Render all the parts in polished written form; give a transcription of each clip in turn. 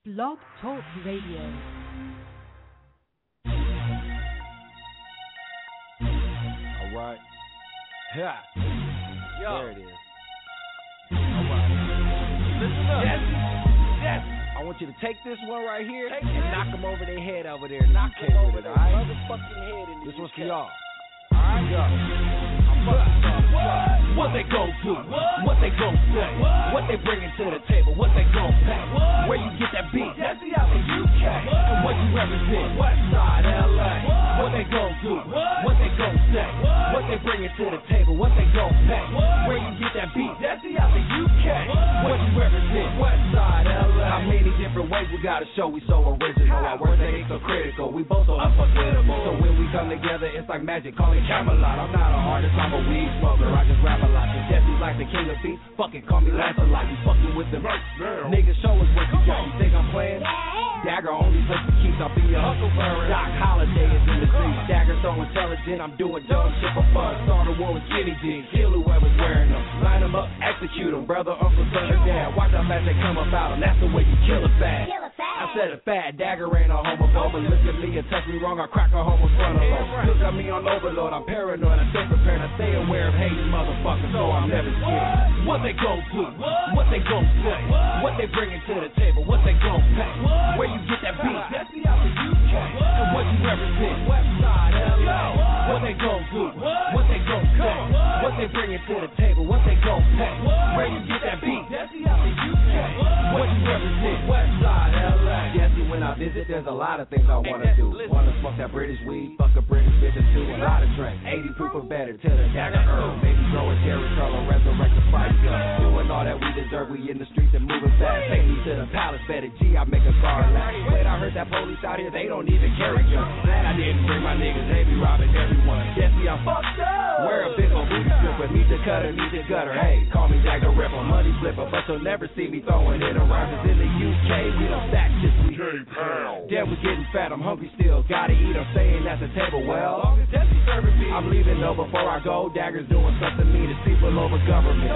Blog Talk Radio. All right. Yeah. Yo. There it is. All right. Listen up. Yes. I want you to take this one right here and knock them over their head over there. Knock them over their motherfucking head in the This one's for y'all. All right, yo. What they gon' do? What they gon' say? What they bringin' to the table? What they gon' pay? Where you get that beat? That's the out the UK. And what you represent? Westside LA. What they gon' do? What they gon' say? What they bringin' to the table? What they gon' pay? Where you get that beat? That's the out the UK. What you represent? Westside LA. How many different ways we gotta show we so original? Our words ain't so critical. We both so unforgettable. So when we come together, it's like magic. Call it Camelot. I'm not an artist. I'm a weed smoker. I just rap a lot. Jesse's like the king of beats. Fucking call me Lancelot. You fucking with them. Niggas, show us what you got. You think I'm playing? Dagger only place to keep. I'll be your Huckleberry. Doc Holiday is in the streets. Dagger so intelligent. I'm doing dumb shit for fun. Start a war with skinny jeans. Kill whoever's wearing them. Line them up. Execute them. Brother, uncle, son, or dad. Watch how fast they come about them. That's the way you kill a fad. I said it fat. Dagger ain't a homophobe. But look at me and touch me wrong. I crack a home in front of them. Look at me on overload. I'm paranoid. I stay prepared. I stay aware of hating motherfuckers. So I'm never scared. What they gon' do? What they gon' say? What they bringin' to the table? What they gon' pay? Where you get that beat? That's the out the UK. And what you represent? Westside LA. What they gon' do? What they gon' say? What they bringin' to the table? What they gon' pay? Where you get that beat? That's the out the UK. What you represent? Westside LA. Jesse, when I visit, there's a lot of things I wanna do. Wanna smoke that British weed, fuck a British bitch or two, a lot of drink. 80 proof or better till the Dagger herb. Maybe throw a Jerry curl or resurrect a spice gun. Doing all that we deserve, we in the streets and moving fast. Take me to the palace, better G, I make a guard laugh. Wait, I heard that police out here, they don't even carry guns. Glad I didn't bring my niggas, they be robbing everyone. Jesse, I'm fucked up. Wear a big old booty stripper, meet the cutter, meet the gutter. Hey, call me Jack the Ripper, money flipper, but you'll never see me throwing it around. Cause in the UK, we don't stack shit, we damn, we getting fat, I'm hungry still, gotta eat, I'm staying at the table. Well, long as Jesse serving me, I'm leaving though before I go. Dagger's doing something mean, it's people over government.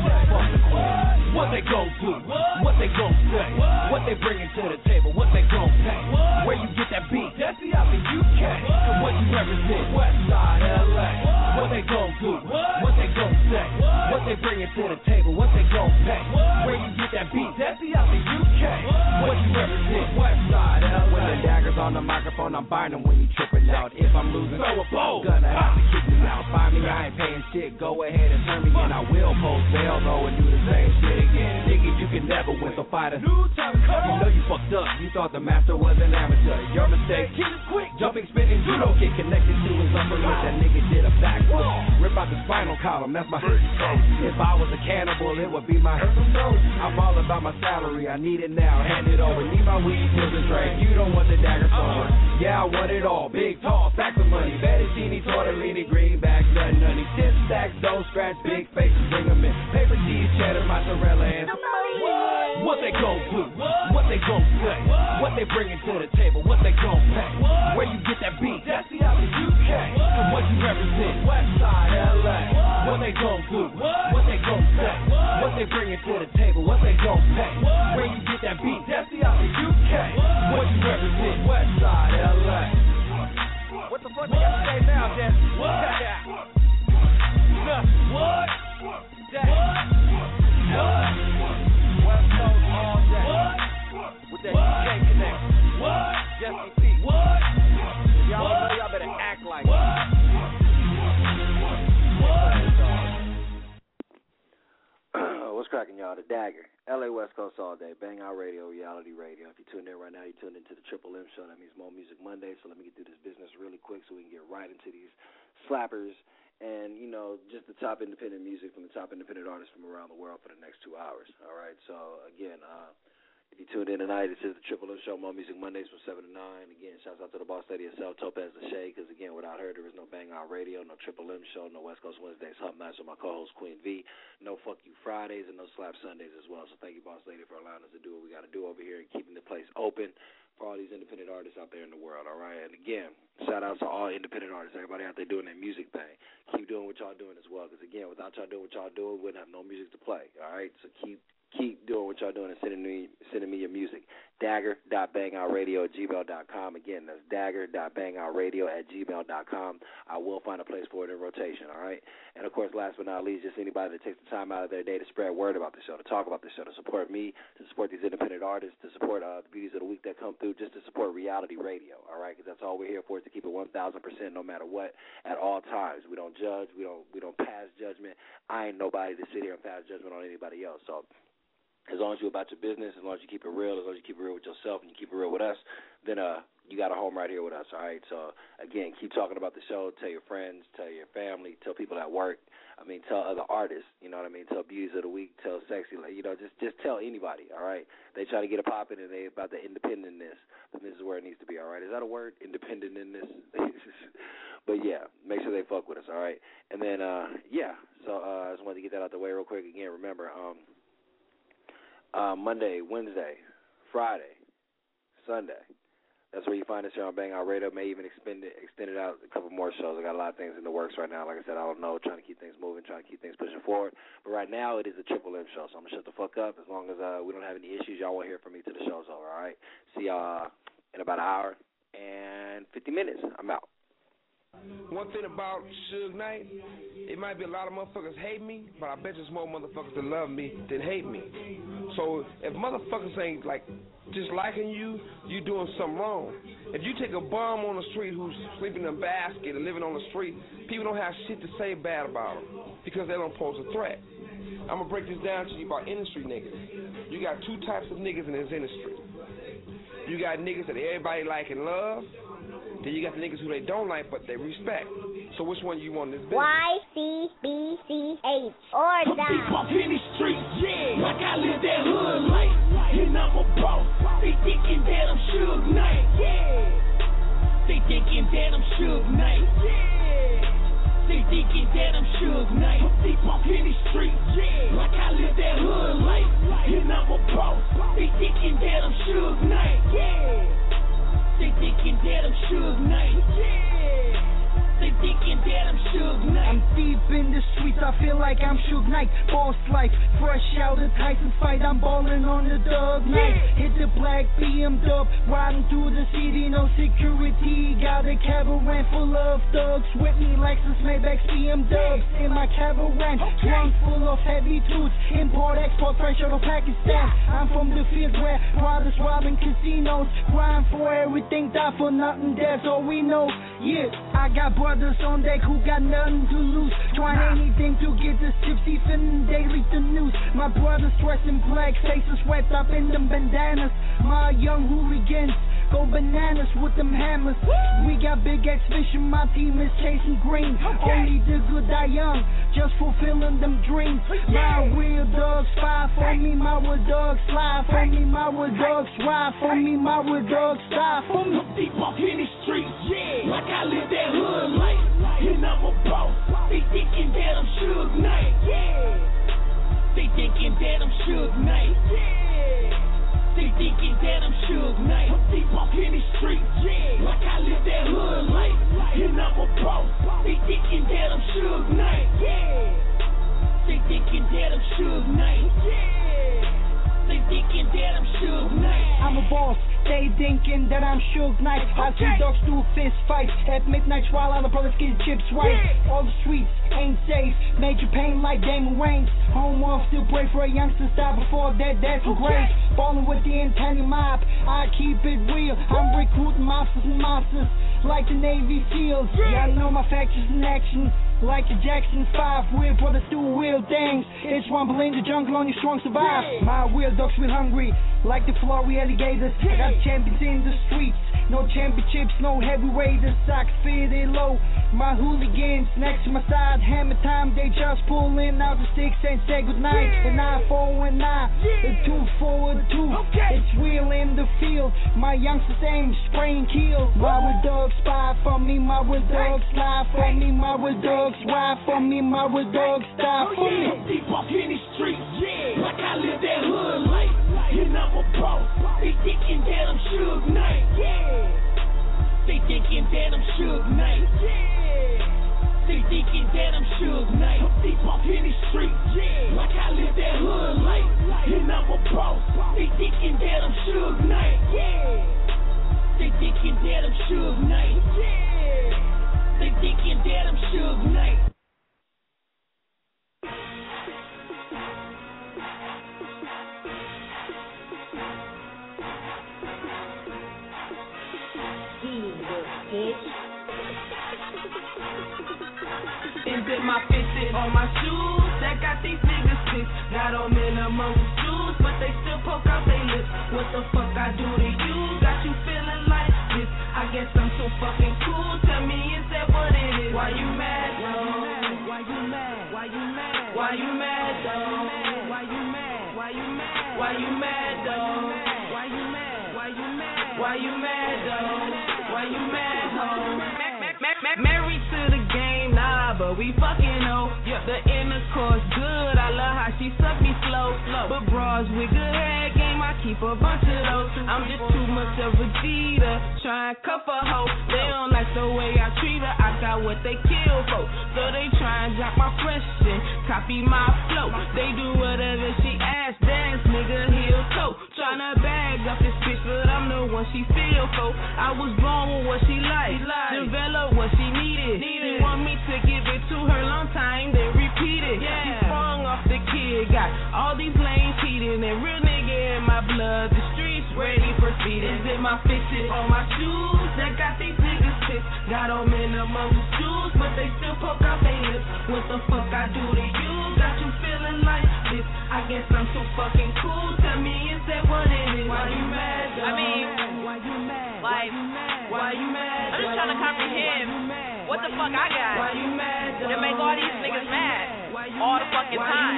What they gon' do? What they gon' say? What they bringin' to the table? What they gon' pay? Where you get that beat? That's the out the UK. And what you represent? Westside LA. What they gon' do? What they gon' say? What they bringin' to the table? What they gon' pay? Where you get that beat? That's the out the UK. What you represent? Westside LA. When the Dagger's on the microphone, I'm buying them when you tripping out. If I'm losing, throw a blow. Gonna have to kick me out. Find me, I ain't paying shit. Go ahead and turn me in. I will post bail though and do the same shit again. Nigga, you can never win, so fight a New time to come. You know you fucked up. You thought the master was an amateur. Your mistake. Kill it quick. Jumping, spinning, judo kick connected to his upper lip. That nigga did a backflip. Rip out the spinal column. That's my. If I was a cannibal, it would be my. I'm all about my salary. I need it now. Hand it over. Need my weed, pills, and drink. You don't want the Dagger song. Yeah, I want it all. Big, tall, stacks of money. Fettuccine, tortellini, greenbacks, nothing, honey. 10 stacks, don't scratch, big faces, bring them in. Paper, cheese, cheddar, mozzarella, and some money. What they gon' do? What they gon' say? What they bringin' to the table? What they gon' pay? Where you get that beat? That's the out the UK. And what you represent? Westside LA. What they gon' do? What they gon' say? What they bringin' to the table? What they gon' pay? Where you get that beat? That's the out the UK. What you represent? Westside LA. What the fuck you gotta say now, Jesse? What? What? That. What? West Coast all day. With that UK connection. Jesse P. Y'all know y'all better act like it. What's cracking, y'all? The Dagger. LA West Coast all day. Bang Out Radio, Reality Radio. If you tuned in right now, you tuned into the Triple M Show. That means More Music Monday. So let me get through this business really quick so we can get right into these slappers and, you know, just the top independent music from the top independent artists from around the world for the next 2 hours. All right? So, again, if you tuned in tonight, this is the Triple M Show, More Music Mondays from 7 to 9. Again, shouts out to the boss lady herself, Topaz Lachey, because, again, without her, there is no Bang Out Radio, no Triple M Show, no West Coast Wednesdays, Hump Nights with my co-host, Queen V, no Fuck You Fridays, and no Slap Sundays as well. So thank you, boss lady, for allowing us to do what we got to do over here and keeping the place open for all these independent artists out there in the world, all right? And, again, shout out to all independent artists, everybody out there doing their music thing. Keep doing what y'all doing as well, because, again, without y'all doing what y'all doing, we wouldn't have no music to play, all right? So keep keep doing what y'all doing and sending me your music. Dagger.bangoutradio@gmail.com. Again, that's dagger.bangoutradio@gmail.com. I will find a place for it in rotation, all right? And, of course, last but not least, just anybody that takes the time out of their day to spread word about the show, to talk about the show, to support me, to support these independent artists, to support the beauties of the week that come through, just to support reality radio, all right? Because that's all we're here for, is to keep it 1,000% no matter what at all times. We don't judge. We don't pass judgment. I ain't nobody to sit here and pass judgment on anybody else. So as long as you're about your business, as long as you keep it real, as long as you keep it real with yourself and you keep it real with us, then you got a home right here with us, all right? So, again, keep talking about the show. Tell your friends, tell your family, tell people at work. I mean, tell other artists, you know what I mean? Tell Beauties of the Week, tell Sexy, you know, just tell anybody, all right? They try to get it popping and they about the independentness, but this is where it needs to be, all right? Is that a word, independentness? But, yeah, make sure they fuck with us, all right? And then, so I just wanted to get that out the way real quick. Again, remember, Monday, Wednesday, Friday, Sunday. That's where you find us here on Bang Out Radio. May even extend it out a couple more shows. I got a lot of things in the works right now. Like I said, I don't know, trying to keep things moving, trying to keep things pushing forward. But right now it is a Triple M show, so I'm going to shut the fuck up. As long as we don't have any issues, y'all won't hear from me till the show's over, all right? See y'all in about an hour and 50 minutes. I'm out. One thing about Suge Knight, it might be a lot of motherfuckers hate me, but I bet there's more motherfuckers that love me than hate me. So if motherfuckers ain't like just liking you, you doing something wrong. If you take a bum on the street who's sleeping in a basket and living on the street, people don't have shit to say bad about them because they don't pose a threat. I'm gonna break this down to you about industry niggas. You got two types of niggas in this industry. You got niggas that everybody like and love. Then you got the niggas who they don't like, but they respect. So which one you want in this business? YCBCH or I'm die. deep up in the streets, yeah, like I live that hood life. And I'm a boss. They thinking that I'm Suge Knight, yeah. They thinking that I'm Suge Knight, yeah. They thinking that I'm Suge Knight. I'm deep up in the streets, yeah, like I live that hood life. And I'm a boss. They thinking that I'm Suge Knight, yeah. They thinking that I'm Suge Knight, yeah. They thinking that I'm Suge Knight. I'm deep in the streets, I feel like I'm Suge Knight. Boss life, fresh out of Tyson fight, I'm ballin' on the Dub Night. Hit the black BM dub, riding through the city, no security. Got a caravan full of thugs with me, Lexus, Maybach, BM dubs in my caravan. Trunk full of heavy tools, import, export, fresh out of Pakistan. I'm from the field where brothers robbing casinos, grind for everything, die for nothing, that's all we know. Yeah, I got brothers on deck who got nothing to lose, trying anything to get the tips, even they read the news. My brothers dressed in black, faces wrapped up in them bandanas. My young hooligans go bananas with them hammers. We got big exhibition, my team is chasing green. Only the good die young, just fulfilling them dreams. My real dogs fight for me, my real dogs slide for me, my real dogs ride for me, my real dogs die for me. I'm deep up in the streets, yeah, like I live that hood life. And I'm a boss. They thinking that I'm Suge Knight, yeah. They thinking that I'm Suge Knight, yeah. They thinking that I'm Suge Knight. I'm deep up in the streets, yeah, like I live that hood life. And I'm a boss. They thinking that I'm Suge Knight, yeah. They thinking that I'm Suge Knight, yeah. They thinking that I'm Suge Knight. I'm a boss, they thinking that I'm Suge Knight. I see dogs do fist fights at midnight while other brothers get chips right. All the streets ain't safe, major pain like Damon Wayans. Home off, still pray for a youngster style before that, that's great. Ballin' with the antenna mob, I keep it real. I'm recruiting monsters and monsters like the Navy SEALs. Y'all know my factions in action like the Jackson 5. Real brothers do real things. It's rumble in the jungle, only strong survive. My real dogs real hungry like the Florida alligators. I got champions in the streets, no championships, no heavyweighters. Socks fitted low, my hooligans next to my side. Hammer time, they just pulling out the sticks and say goodnight. And 9-4 and 9, the 2-4 2. It's real in the field. My youngsters aim, spray and kill. My real dogs spy for me, my real dogs lie for me, my real dogs ride for me, my real dogs die for me. I'm deep up in the streets, yeah, like I live that hood life. And I'm a boss. They thinking that I'm Suge Knight, yeah. They thinking that I'm Suge Knight, yeah. They thinking that I'm Suge Knight. I'm deep up in the streets, yeah, like I live that hood life. And thinking that I'm Suge Knight. Yeah. They thinking that I'm Suge Knight. Is it my fitted on my shoes that got these niggas pissed? Got them in among the shoes, but they still poke out their lips. What the fuck I do to you? Got you feeling like this? I guess I'm so fucking cool. Tell me, is that what it is? Why you mad, though? Why you mad? Why you mad? Why you mad, though? Why you mad? Why you mad? Why you mad, though? Why you mad? Why you mad? Why you mad, though? Why you mad, ho? Married to the game, nah, but we fucking know. The intercourse good, I love how she suck me slow. But bras with good head game, I keep a bunch of those. I'm just too much of a cheater, try and cuff a hoe. They don't like the way I treat her, I got what they kill for. So they try and drop my fresh shit, copy my flow. They do whatever she asks, dance, nigga, heel toe. Tryna bag up this bitch, but I'm the one she feel for. I was born with what she like, develop what she needed. She want me to give it to her long time, then repeat it. She sprung off the kid, got all these lanes cheating, and real nigga in my blood. The streets ready for speeding. Is it my fitted on my shoes that got these niggas pissed? Got them in among the shoes, but they still poke out their lips. What the fuck I do to you? Got you feeling like this? I guess I'm so fucking cool. Tell me, is that what it is? Why you mad, though? I mean, why you mad? Like, why you mad? I'm just trying to comprehend what the fuck I got to make all these niggas mad all the fucking time.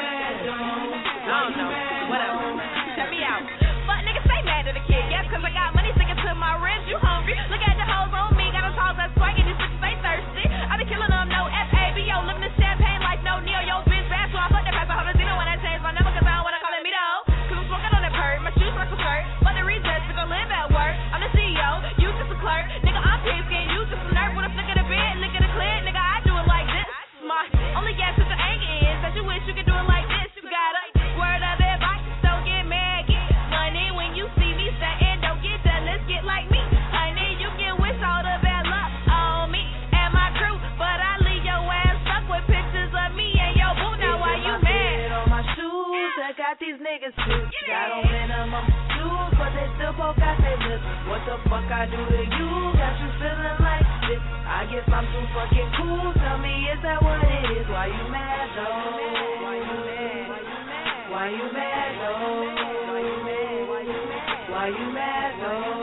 I don't know. Whatever. Check me out. Fuck niggas stay mad at the kid. Yes, cause I got money sticking to my ribs. You hungry? Look at the hoes on me. Got them hoes that's swanking. These bitches stay thirsty. I be killing them. No FABO. Living this champagne like no Neo. Yo, bitch bad. So I fuck that pass. I hope the Zeno when I change my number. Cause I don't wanna call it me though. Cause I'm smoking on that bird. My shoes circle skirt. But the reasons to go live at work. I'm the CEO. You just a clerk. Nigga, I'm pissed. You just a nerd with a flick of the bed. Lick of the clear. Nigga, I do it like this. My only gas with the anger is that you wish you could do it like this. You gotta word of advice. Don't get mad. Get money when you see me saying don't get jealous. Get like me. Honey, you can wish all the bad luck on me and my crew. But I leave your ass stuck with pictures of me and your boo. Now why you mad? On my shoes, I got these niggas pissed. Got them in among the shoes, but they still poke out their lips. What the fuck I do to you? Got you feeling like this? I guess I'm too fucking cool. Tell me, is that what it is? Why you mad, though? Why you mad? Why you mad, though? Why you mad? Why you mad, though?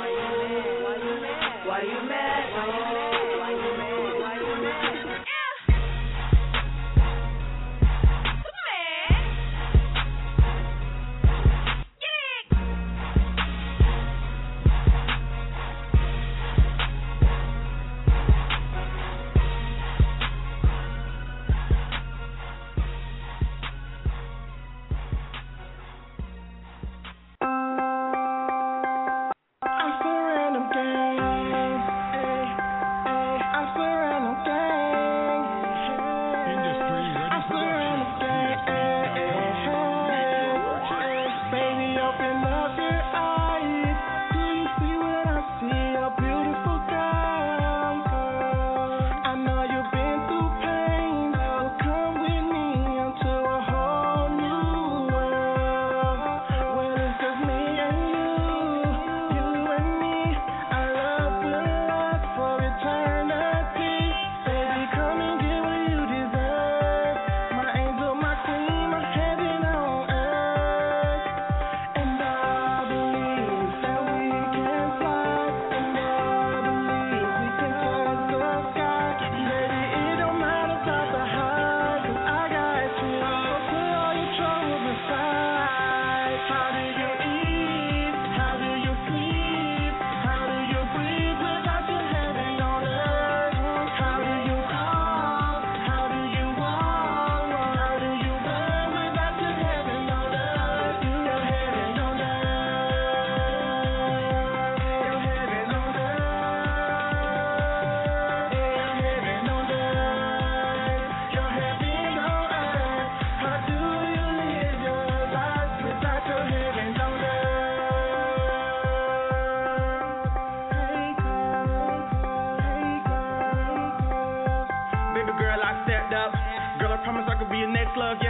Why you mad, though?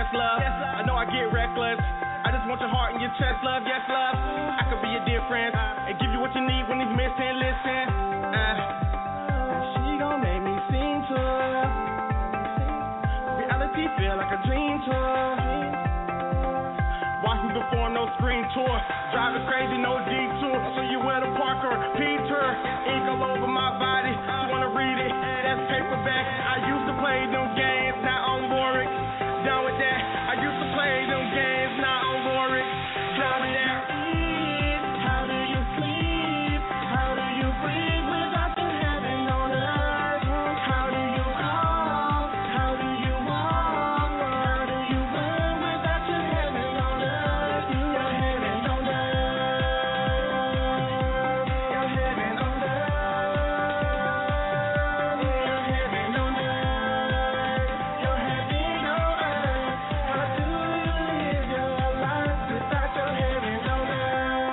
yes, love. I know I get reckless. I just want your heart and your chest, love, yes, love. I could be a difference and give you what you need when it's missing. Listen, she gon' make me sing to her. Reality feel like a dream to her. Watch me perform no screen tour. Driving crazy, no detour. So you wear the Parker, Peter. Ink all over my body. You wanna read it? That's paperback. I used to play them games, now I'm Warwick. Done with that. I used to play them games, now I'm Warwick. Done with that. How do you sleep? How do you breathe without the heaven on earth? How do you call? How do you walk? How do you run without your heaven on earth? Your heaven on earth. Your heaven on earth. Your heaven on earth. Your heaven on earth. How do you live your life without your heaven on earth?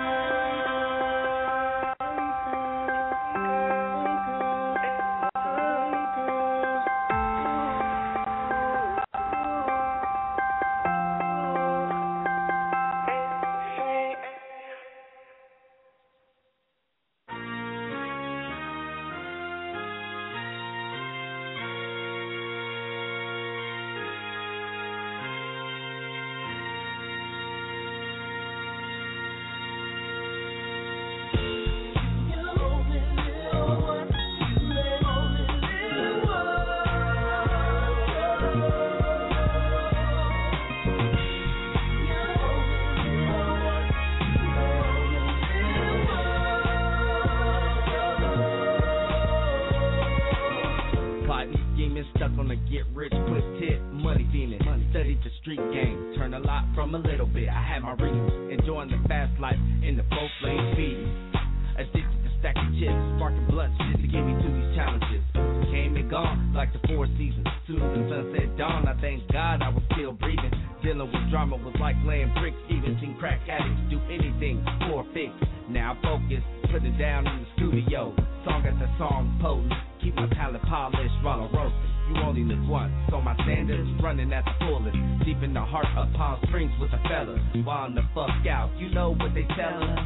Plotting, scheming, stuck on the get rich quick tip, money fiending. Studied the street game, turn a lot from a little bit. I had my reasons, enjoying the fast life in the 4-lane feeding. Addicted to stacking chips, sparking blunts just to get me through these challenges. Came and gone like the 4 seasons. Soon as the sunset dawned, I thank God I was still breathing. Dealing with drama was like laying bricks. Even seen crack addicts do anything for a fix. Now I focus, put it down in the studio. Song after song potent, keep my palate polished while I'm roasting. You only live once, so my standards running at the fullest. Deep in the heart of Palm Springs with the fellas. Wildin' the fuck out, you know what they tell us.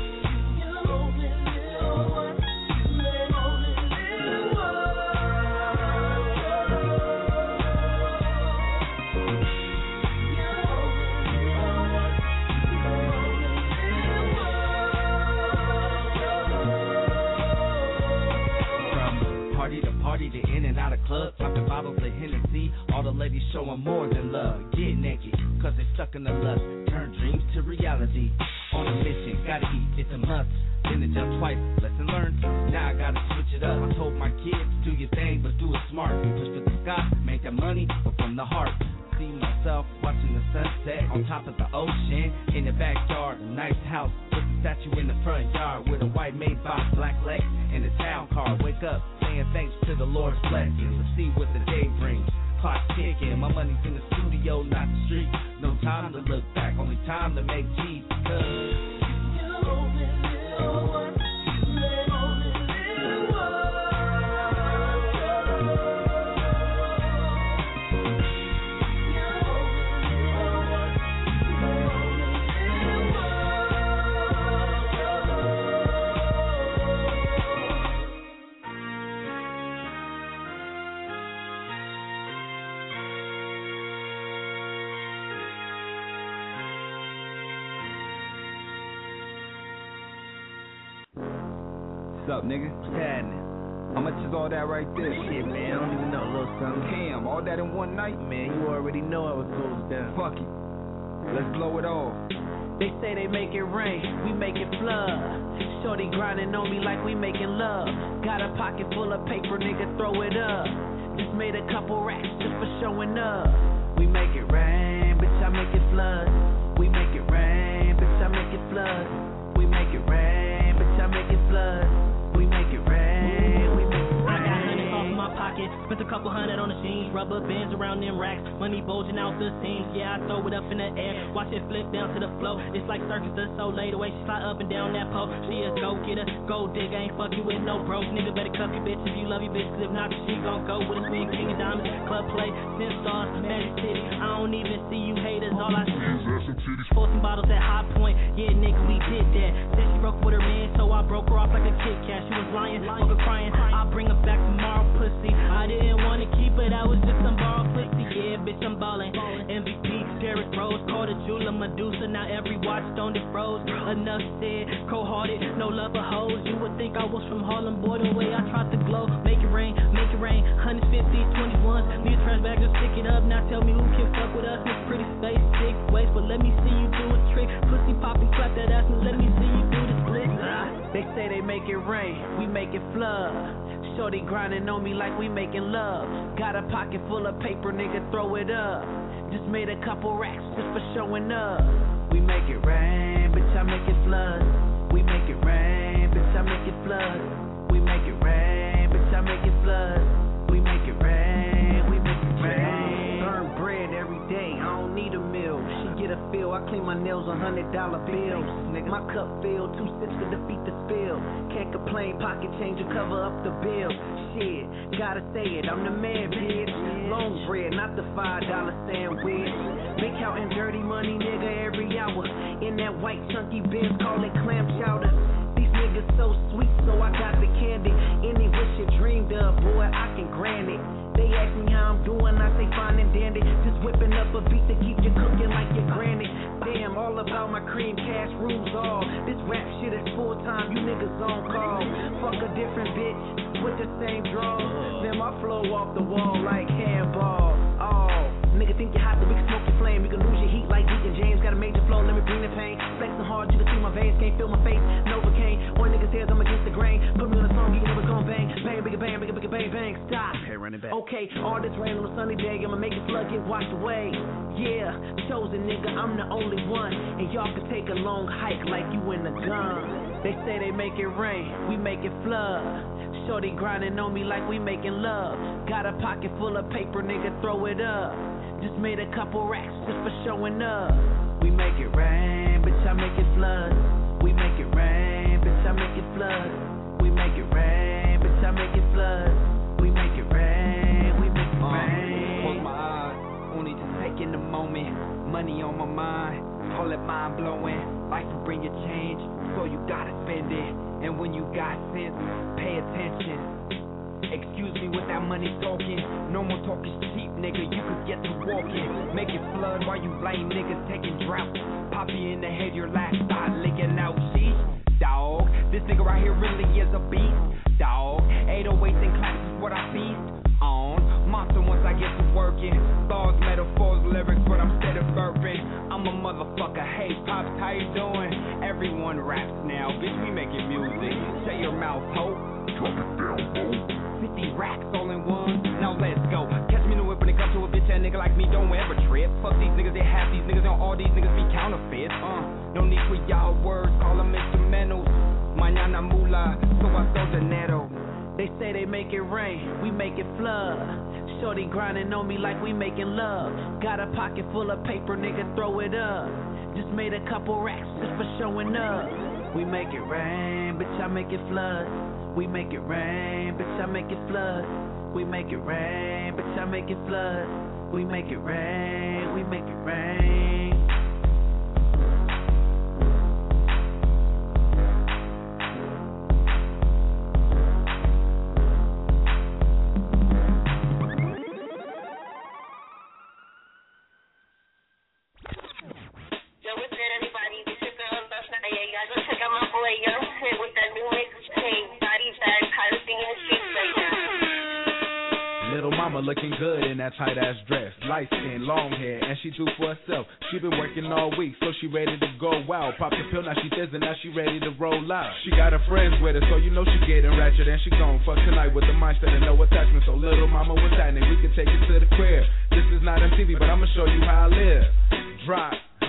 Party to in and out of clubs, popping bottles of Hennessy. All the ladies showing more than love. Get naked, cause they stuck in the lust. Turn dreams to reality. On a mission, gotta eat, it's a must. Then it jump twice, lesson learned. Now I gotta switch it up. I told my kids, do your thing, but do it smart. Push to the sky, make that money, but from the heart. See myself watching the sunset on top of the ocean. In the backyard, a nice house with a statue in the front yard with a white Maybach, black Lex, and a town car. Wake up, saying thanks to the Lord's blessings. Let's see what the day brings. Clock ticking, my money's in the studio, not the street. No time to look back, only time to make G's. What's up, nigga? What's happening? How much is all that right there? Shit, man, I don't even know, little something. Damn, all that in one night? Man, you already know how it goes down. Fuck it. Let's blow it all. They say they make it rain, we make it flood. Shorty grinding on me like we making love. Got a pocket full of paper, nigga, throw it up. Just made a couple racks just for showing up. We make it rain, bitch, I make it flood. We make it rain, bitch, I make it flood. We make it rain, bitch, I make it flood. We make it rain, we make it rain. I got money off my pocket, Spent a couple $100 on the jeans, rubber bands around them racks. Money bulging out the seams, yeah, I throw it up in the air. Watch it flip down to the floor. It's like Circus du Soleil, the way she fly up and down that pole. She a go-getter, gold digger, ain't fuck you with no broke. Nigga better cuff your bitch if you love your bitch, cause if not, she gon' go with a swing, king of diamonds. Club play, 10 stars, Magic City. I don't even see you haters, all I see is for some bottles at High Point. Yeah, nigga, we did that. Said she broke with her man, so I broke her off like a Kit Kat. She was lying, fuck her crying. I'll bring her back tomorrow, pussy. I didn't wanna keep her, that was just some borrowed pussy. Yeah, bitch, I'm ballin'. MVP, Derrick Rose, called a jeweler, Medusa. Now every watch don't it froze. Enough said, cold-hearted, no love for hoes. You would think I was from Harlem, boy, the way I tried to glow. Make it rain, 150, 21s. Me a trash bag, just stick it up. Now tell me who can fuck with us. It's pretty space, 6 ways, but let me see you do a trick. Pussy poppin', clap that ass, and let me see you do the split. They say they make it rain, we make it flood. Shorty grinding on me like we making love. Got a pocket full of paper, nigga, throw it up. Just made a couple racks just for showing up. We make it rain, bitch, I make it flood. We make it rain, bitch, I make it flood. We make it rain, bitch, I make it flood. We make it rain, we make it rain. Burn bread every day, I don't need a meal. She get a feel, I clean my nails on $100 bills. Nigga, my cup filled, 2 sips to defeat the spill. Can't complain, pocket change to cover up the bill. Shit, gotta say it, I'm the man, bitch. Long bread, not the $5 sandwich. Big counting dirty money, nigga, every hour. In that white chunky Benz, call it clam chowder. These niggas so sweet, so I got the candy. Any wish you dreamed of, boy, I can grant it. They ask me how I'm doing, I say fine and dandy. Just whipping up a beat to keep you cooking like your granny. Damn, all about my cream, cash rules all. This rap shit is full time, you niggas on call. Fuck a different bitch with the same draw. Then my flow off the wall like handball. Oh, nigga think you're hot, but we can smoke your flame. We can lose your heat like Deacon James. Got a major flow, let me bring the pain. Flexing hard, you can see my veins, can't feel my face. Novocaine, on niggas' heads, I'm against the grain. Put me on a song, you know it's gon' bang. Bang, bigger bang, bigger, bigger bang, bang. Stop. Okay, run it back. Okay, all this rain on a sunny day, I'ma make it flood, get washed away. Yeah, chosen nigga, I'm the only one. And y'all can take a long hike like you in the gun. They say they make it rain, we make it flood. Shorty grinding on me like we making love. Got a pocket full of paper, nigga, throw it up. Just made a couple racks just for showing up. We make it rain, bitch, I make it flood. We make it rain, bitch, I make it flood. We make it rain, bitch, I make it flood. We make it rain, we make it rain. Close my eyes, only just taking the moment. Money on my mind, call it mind blowing. Life will bring you change, so you gotta spend it. And when you got sense, pay attention. Excuse me with that money talking. No more talking cheap, nigga, you could get to walking. Make it flood while you blame niggas taking drought. Pop you in the head, your last start licking out. Sheesh, dog, this nigga right here really is a beast. Dog, 808s and claps is what I feast on. Monster once I get to working. Thoughts, metaphors, lyrics, but I'm steady burping. I'm a motherfucker, hey pops, how you doing? Everyone raps now, bitch, we making music. Shut your mouth, ho. Talk it down, ho. 50 racks all in one, now let's go. Catch me in the whip when it comes to a bitch ass nigga like me, don't ever trip. Fuck these niggas, they half these niggas, and all these niggas be counterfeits. No need for y'all words, call them instrumentals. Mañana mula, so I throw dinero. They say they make it rain, we make it flood. Shorty grinding on me like we making love. Got a pocket full of paper, nigga, throw it up. Just made a couple racks just for showing up. We make it rain, bitch, I make it flood. We make it rain, bitch, I make it flood. We make it rain, bitch, I make it flood. We make it rain, we make it rain. Yo, what's good, everybody? This is your girl, Love Naya. Y'all go check out my boy, Young Hit, with that new mixtape, Body Bag, hottest thing in the streets right now. Little mama looking good in that tight ass dress. Light skin, long hair, and she do for herself. She been working all week, so she ready to go wild. Pop the pill, now she thizzin', now she ready to roll out. She got her friends with her, so you know she getting ratchet. And she gon' fuck tonight with the mindset and no attachment. So little mama, what's happening? We can take it to the crib. This is not MTV, but I'ma show you how I live. Drop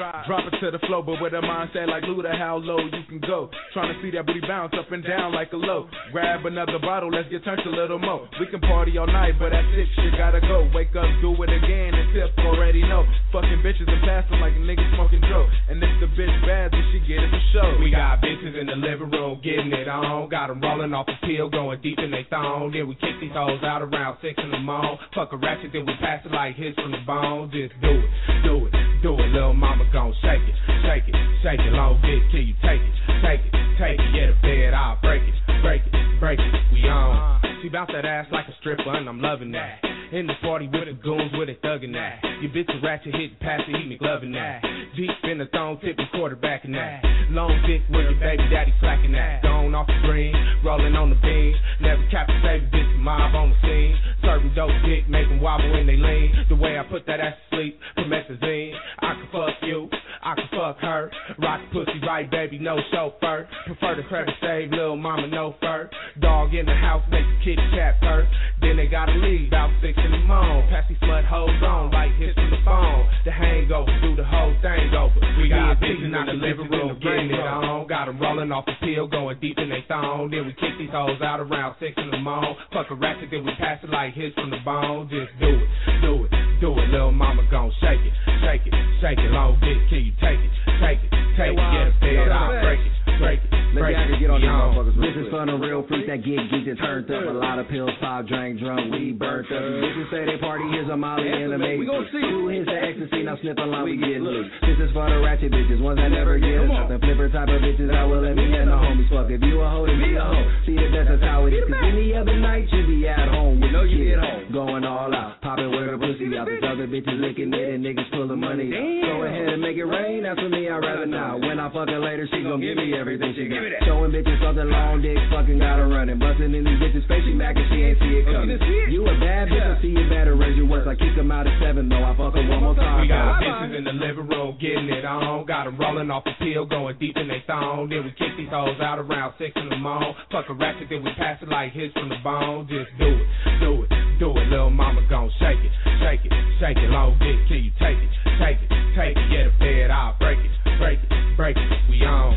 Drop it to the flow, but with a mindset like Luda, how low you can go. Trying to see that booty bounce up and down like a low. Grab another bottle, let's get turned a little more. We can party all night, but at 6 you gotta go. Wake up, do it again, and tip already know. Fucking bitches and passing like a nigga smoking dope. And if the bitch bad, then she get it for sure. We got bitches in the living room getting it on. Got them rolling off a pill, going deep in they thong. Then we kick these hoes out around 6 in the morning. Fuck a ratchet, then we pass it like hits from the bone. Just do it, do it, do it. Little mama gon' shake it, shake it, shake it. Long dick till you take it, take it, take it. Yeah, the bed, I'll break it, break it, break it. We on. She bounce that ass like a stripper, and I'm loving that. In the party with the goons, with it thugging that. Your bitch a ratchet, hit pass it, he me gloving that. Deep in the thong, tipping quarterbacking that. Long dick with your baby daddy slacking that. Gone off the green, rolling on the beam. Never cap a baby bitch, mob on the scene. Serving dope dick, make them wobble when they lean. The way I put that ass to sleep, promethazine. I can fuck you, I can fuck her. Rock pussy right, baby, no chauffeur. Prefer the credit save, little mama, no fur. Dog in the house, make the kitty cat purr. Then they gotta leave, about 6 in the morning. Pass these slut hoes on, like hits from the phone. The hangover, do the whole thing over. We got bitches in the living room, getting it on. Got them rolling off the pill, going deep in they thong. Then we kick these hoes out around 6 in the morning. Fuck a ratchet, then we pass it like hits from the bone. Just do it, do it, do it. Little mama gon' shake it, shake it, shake it. Long dick till you take it, take it, take it. Get a bed, I'll break it, break it, break it. Get on these motherfuckers. This is for the real freak that get geeked and turned up. A lot of pills, pop, drink, drunk, weed, burnt up. Bitches say they party, here's a Molly and a Maze. We gon' see. 2 hits of ecstasy, now snip a line, we get loose. This is for the ratchet bitches, ones that never get enough. The flipper type of bitches that will let me and the homies fuck. If you a hoe, then be a hoe. See if that's how it is. Cause any other night you be at home with you get home. Going all out, popping with her pussy out. These other bitches licking it and niggas pulling money out. Go ahead and make it rain, that's for me, I'd rather not. When I fuck her later, she gon' give me everything she got. Showing bitches something long dick, fucking got her running. Busting in these bitches' face, she mad cause she ain't see it coming. You a bad bitch, I see you better raise your worth. I kick them out at 7 though, I fuck her one more time. We got bitches in the living room, getting it on. Got them rolling off the pill, going deep in they thong. Then we kick these hoes out around 6 in the morning. Fuck a ratchet, then we pass it like hits from the bone. Just do it, do it, do it. Little mama gon' shake it, shake it, shake it. Long dick till you take it, take it, take it. Yeah, the bed, I'll break it, break it, break it. We on.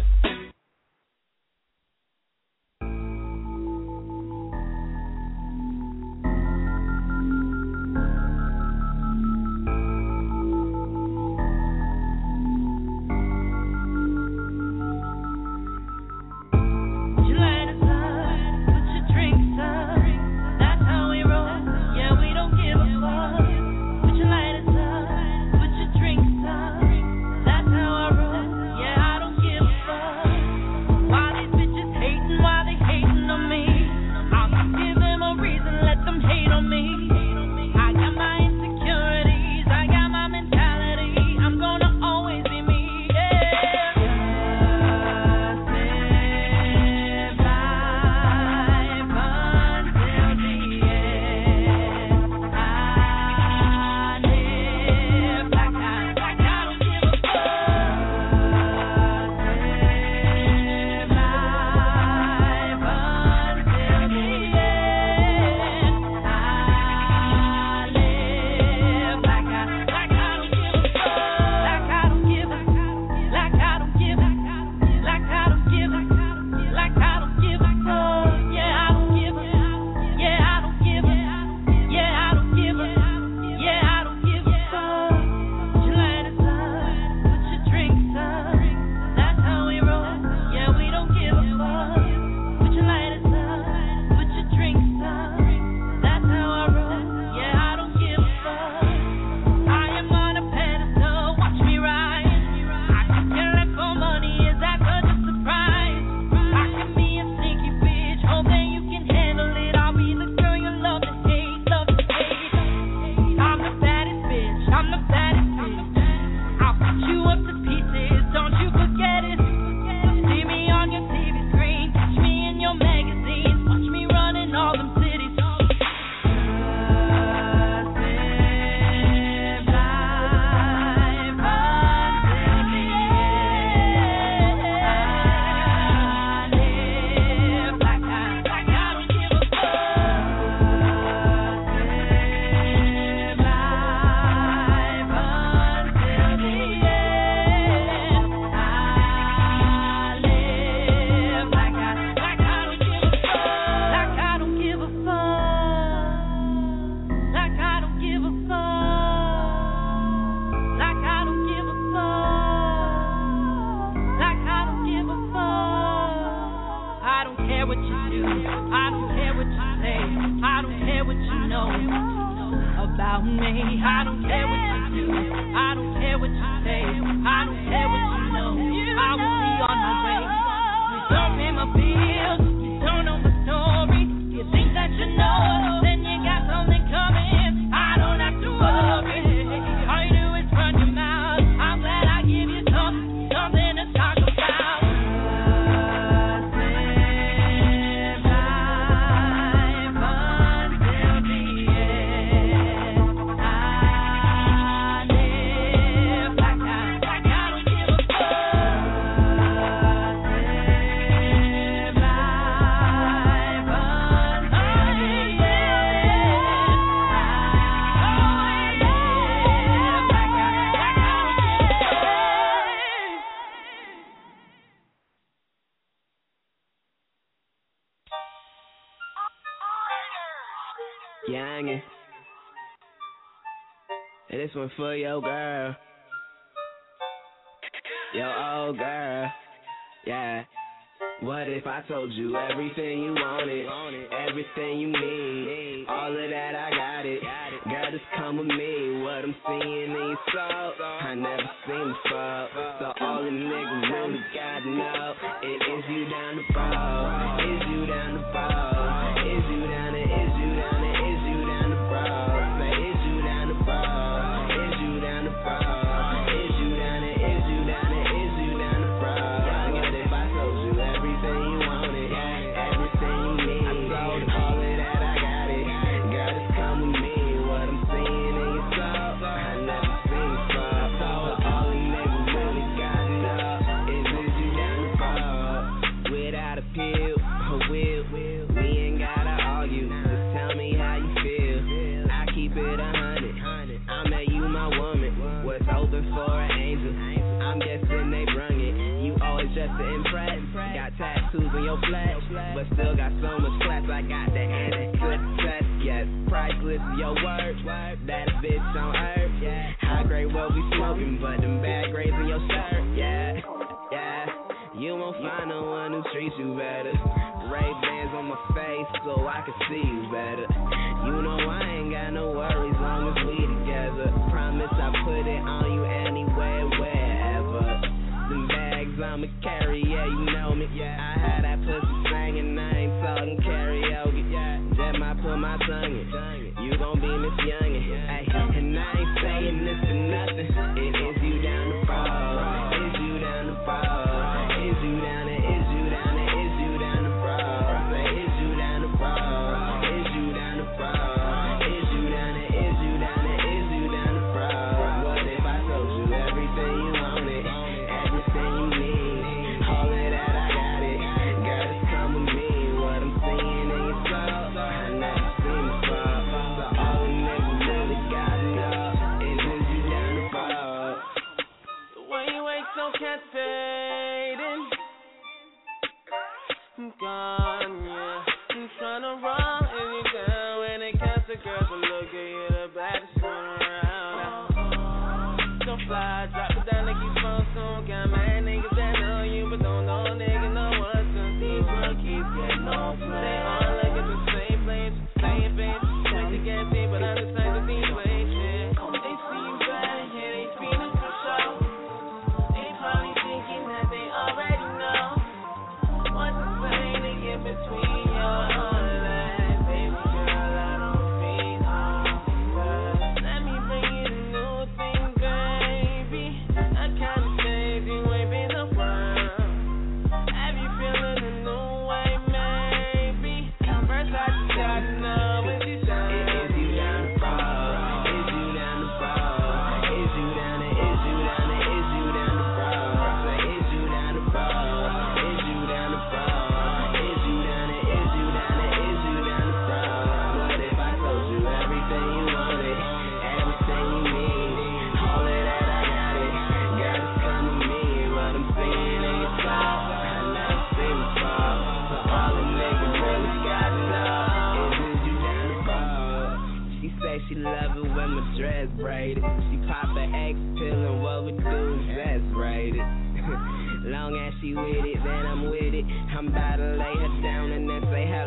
That's how I roll. Yeah, I don't give a fuck. care what you do. I don't care what you say. I don't care what you know about me. I don't care what you do. I don't care what you say. I don't care what you know. I will be on my way. You don't pay my bills. You don't know my story. You think that you know, then you got something coming. I don't have to worry. All you do is run your mouth. I'm glad I give you something to talk about. Youngin', and this one for your girl, your old girl, yeah. What if I told you everything you wanted, everything you need, all of that I got it. Girl, just come with me. What I'm seeing in your soul, I never seen before. So all the niggas really gotta know, it is you down the road, is you down the road, is you down the, is you down the, is you down the road. Say is you down the road, is you down the road, is you down the, is you down the, is you down the road. What if I told you everything you wanted, everything you need, I told all of that I got it. Girl, just come with me. What I'm seeing in your soul, I never seen before. So all the niggas really gotta know is you down the road without a pill or will. We ain't gotta argue. Just tell me how you feel. I keep it 100. I made you my woman. What's open for an angel? I'm guessing they brung it. You always just to impress. Got tattoos on your flesh, but still got so much class. I got the good test. Yes, priceless your word. Baddest bitch on earth. High grade what we smoking, but them bad grades in your shirt. Yeah, yeah. You won't find no one who treats you better. Ray-Bans on my face so I can see you better. You know I ain't got no worries long as we together. Promise I put it on you anywhere, wherever. Them bags I'ma carry, yeah, you know me. I had that pussy singing, I ain't talking karaoke. Just might put my tongue in. You gon' be Miss Youngin'. Ay, and I ain't saying this for nothing. It is you down the road. Is you down the road. Is you down the, is you down the, is you down the road. Say is you down the road. Is you down the road. Is you down the, is you down the, is you down the road. What if I told you everything you wanted, everything you need, all of that I got it. Girl, just come with me. What I'm seeing in your soul, I never seen before. So all the niggas really gotta know is you down the road. The way you ain't so captivating, I'm gone, yeah. I'm tryna run if you down when it comes to girls who look at you the baddest one around. So fly, drop it down like you phone soon. Got mad niggas that know you, but don't know nigga know what's up. These rookies get no play. They all look at the same place, same face. Quick to get deep, but I'm the type of these ways, yeah. They see you bad, yeah, they feeling for show. They probably thinking that they already know what's the thing to get between your legs. Baby girl, I don't feel hard. Let me bring you the new thing, baby. I kinda saved you, ain't been around. Have you feeling a new way, maybe? First I just gotta know if you down. Is you down the road? Is you down the road? Is you down the, is you down the, is you down the road? Say is you down the road? Is you down the road? Is you down the, is you down the, is you down the road? What if I told you everything you wanted, everything you need, all of that I got it. Girl, just come with me. What I'm seeing in your soul, I never seen before. So all the niggas really gotta know is you down the road. She say she love it when my dress braided. She pop an X pill and what we do is exasperated. Long as she with it, then I'm with it. I'm about to lay her down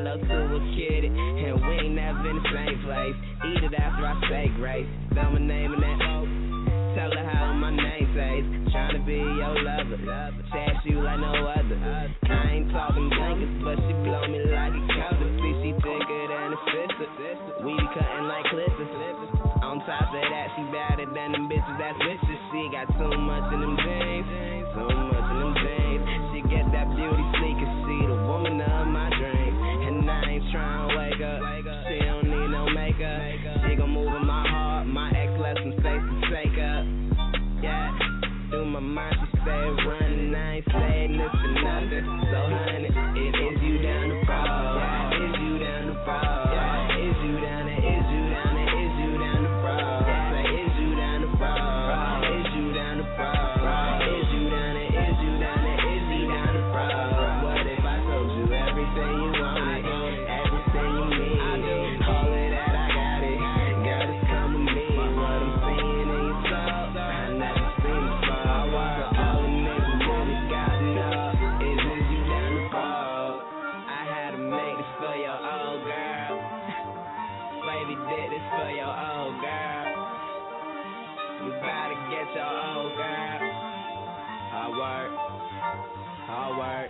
hello to a kitty, and we ain't never in the same place. Eat it after I say grace. Spell my name in that O. Tell her how my name says. Tryna be your lover. Chase you like no other. I ain't talking blankets, but she blow me like a cover. See, she thicker than a sister. We be cutting like clippers. On top of that, she better than them bitches that's vicious. She got too much in them jeans. Too much in them jeans. She get that beauty sleek, and she the woman of my dreams. And I ain't tryna wake up. She don't need no makeup. She gon' move in my heart. My ex left some space to take up. Yeah, through my mind she stay running. I ain't saying this for nothing. So honey, it is you down the road. Is you down the road? Is you down the? Is you down the? Is you down the road? Say is you down the road? Is you down the road? Is you down the? Is you down the? Is you down the road? What if I told you everything you wanted, everything you need? All of that I got it. Girl, just come with me. What I'm seeing in your soul, I never seen before. All the niggas really got to know is you down the road? I had to make this for your old girl. Baby did this for your old girl. You gotta get your old girl. Hard work, hard work.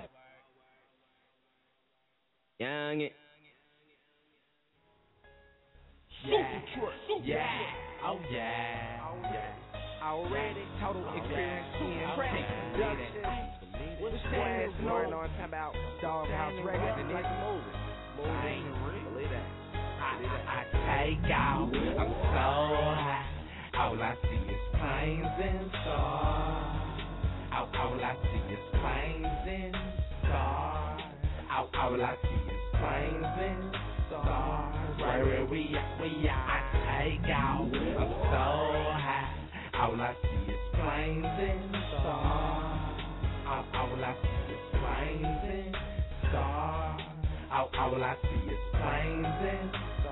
Youngin'. Yeah, oh yeah, oh yeah. Already total experience in production. What is that? Going on talking about Doghouse Records and it's moving. I ain't believe that. I take out. I'm so high. All I see is planes and stars. All I see is planes and stars. All I see is planes and stars. Right where we are. I take out. I'm so high. All I see is planes and stars. All I see is planes and stars. All I see is planes and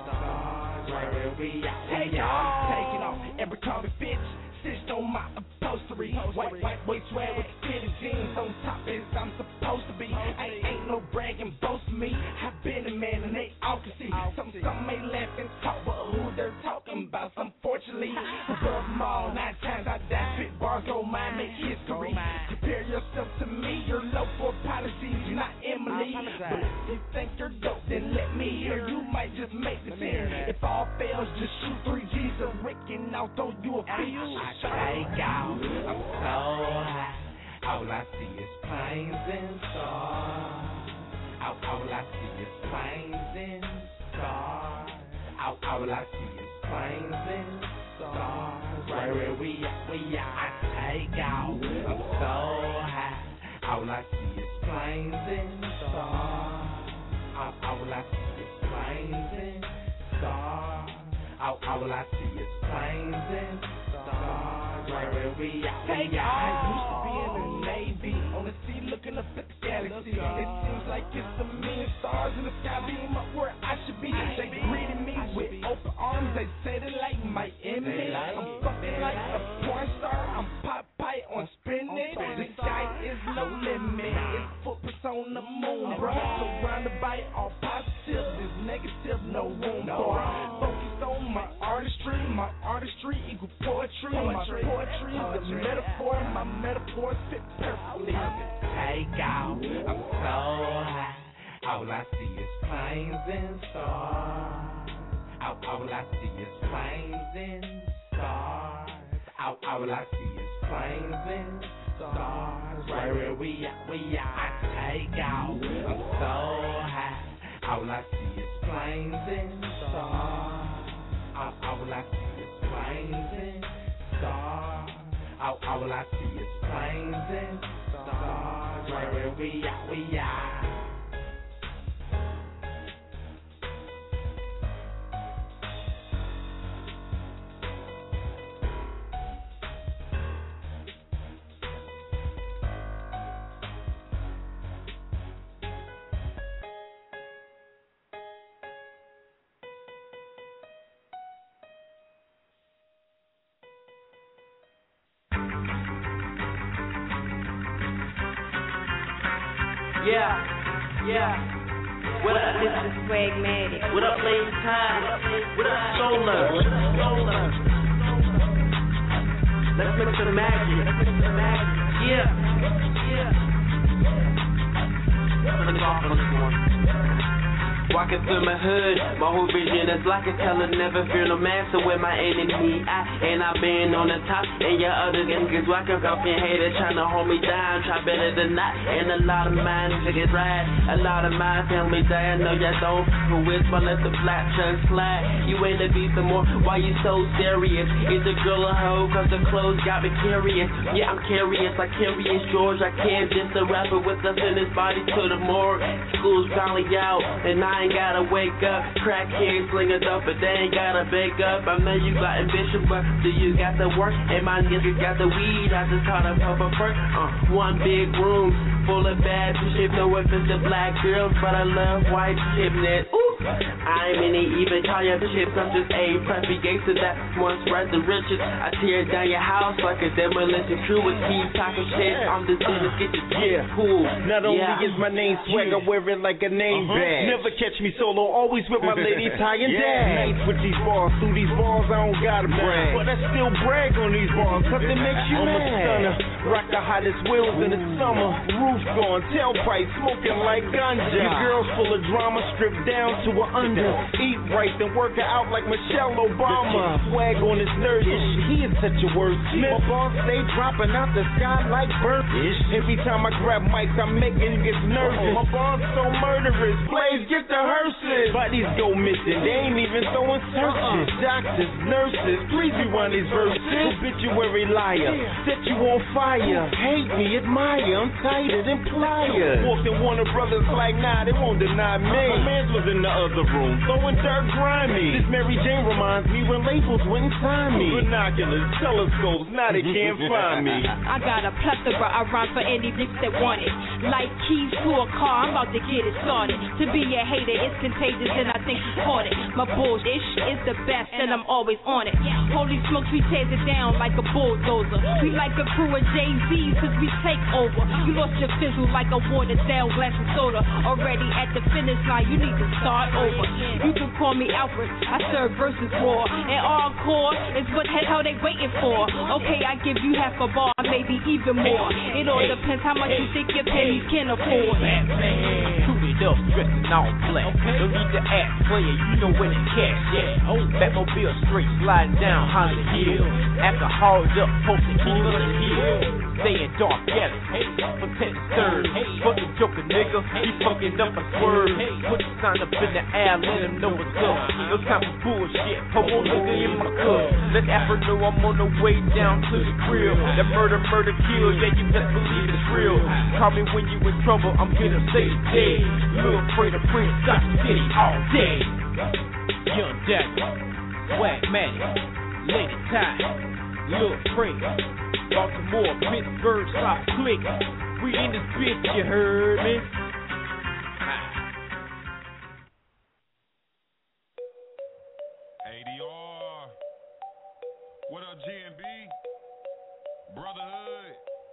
stars. Right where we are. Taking off every carbon bitch. Stitched on my upholstery. White boy swag with fitted jeans on top as I'm supposed to be. Ain't no bragging boast for me. I've been a man and they all can see. Some may laugh and talk, but who they're talking about? Unfortunately, above them all, 9 times I die. Big bars go mine, make history. Compare yourself to me. You're low for apologies, you're not Emily. But if you think you're dope, then let me hear. You might just make the scene. If all fails, just shoot 3 G's of Rick and I'll throw you a piece. Take out, I'm so high. All I see is planes and stars. All I see is planes and stars. All I see is planes and stars. Right where we are. I take out, I'm so high. All I see is planes and stars. All I see is planes and stars. All I see is planes and stars. Right where we are. I used to be in the Navy, on the sea looking up at the galaxy. It seems like it's a million stars in the sky, beam up where I should be. They greeted me with open arms, they say they like my image. I'm fucking like a porn star, I'm Popeye on spinach. The sky is no limit, it's footprints on the moon, bro. Surrounded by all positive, there's negative, no room for. Focused on my artistry equal poetry. My poetry is a metaphor, my metaphors fit perfectly. Take out, I'm so high. All I see is planes and stars. All I see is planes and stars. All I see is planes and stars. Right where we are. I take out, I'm so high. All I see is planes and stars. All I see is planes and stars. All I see is planes and stars. Right where we are. What up, this is Swagmatic. What up, Lady Time? What up, Solar? Let's make some magic. Yeah. Let's off on this one. Walking through my hood, my whole vision is like a teller, never fear no man, so with my enemy, I've been on the top, and your other niggas walking off your haters, trying to hold me down, try better than not, and a lot of mine took it right, a lot of mine tell me that, I know y'all don't, who is, but let the flat truck slide, you ain't a beast no more, why you so serious, is a girl a hoe, cause the clothes got me curious, yeah, I'm curious, like Curious George, I can't just a rapper with us in his body to the morgue, school's finally out, and I ain't gotta wake up, crackheads sling it up, but they ain't gotta bake up. I know you got ambition, but do you got the work? And my niggas got the weed, I just caught a puff of fur. One big room full of bad shit, no offense to black girls, but I love white chipnet. Ooh, I ain't many even call your chips, I'm just a preppy gangster that once spread the riches. I tear down your house like a demolition crew with keep talking shit. I'm just gonna get your cool. Not only is my name swag, I wear it like a name badge. Never catch me solo, always with my lady tying down. Nice with these bars, through these bars I don't gotta brag, but I still brag on these bars, cause it makes you mad. I'm a stunner, rock the hottest wheels in the summer. Roof gone, tailpipe smoking like ganja. Your girl's full of drama, stripped down to a under. Eat right, then work her out like Michelle Obama. Swag on his nerves, he is such a wordsmith. My bars stay dropping out the sky like birds. Every time I grab mics, I'm making niggas nervous. My bars so murderous, Blaze get the hearses. Bodies go missing, they ain't even throwing searches. Doctors, nurses, please rerun these verses. Obituary liar, set you on fire. Hate me, admire, I'm tighter than pliers. Walked in Warner Brothers like, nah, they won't deny me. My mans was in the other room, throwing dirt grimy. This Mary Jane reminds me when labels wouldn't sign me. Binoculars, telescopes, now they can't find me. I got a plethora of rhymes for any dicks that want it. Like keys to a car, I'm about to get it started. To be a hater, it's contagious and I think you caught it. My bullshit is the best and I'm always on it. Holy smokes, we tears it down like a bulldozer. We like a crew of Jay-Z's cause we take over. You lost your fizzle like a watered down glass of soda. Already at the finish line, you need to start over. You can call me Alfred, I serve versus raw. And encore is what the hell they waiting for. Okay, I give you half a bar, maybe even more. It all depends how much you think your pennies can afford. Batman, suited up, dressed in all black. Don't need to act player, you know where the cash at. Batmobile straight sliding down Hollywood Hill. After hard up, posting king of the hill. Staying dark alley, from 10 to 3rd. Fucking joker nigga, he fucking up a swerve. Put the sign up in the air, let him know what's up. No time for bullshit, come on nigga in my cup. Let Afro know I'm on the way down to the grill. That murder, kill, yeah you best believe it's real. Call me when you in trouble, I'm gonna say it dead. Little afraid of Prince, got the city all day. Young Dagger, Swagmatic, Lady Time, Lil Frank, Baltimore, Pittsburgh, South Click. We in this bitch, you heard me? ADR. What up, GMB? Brotherhood.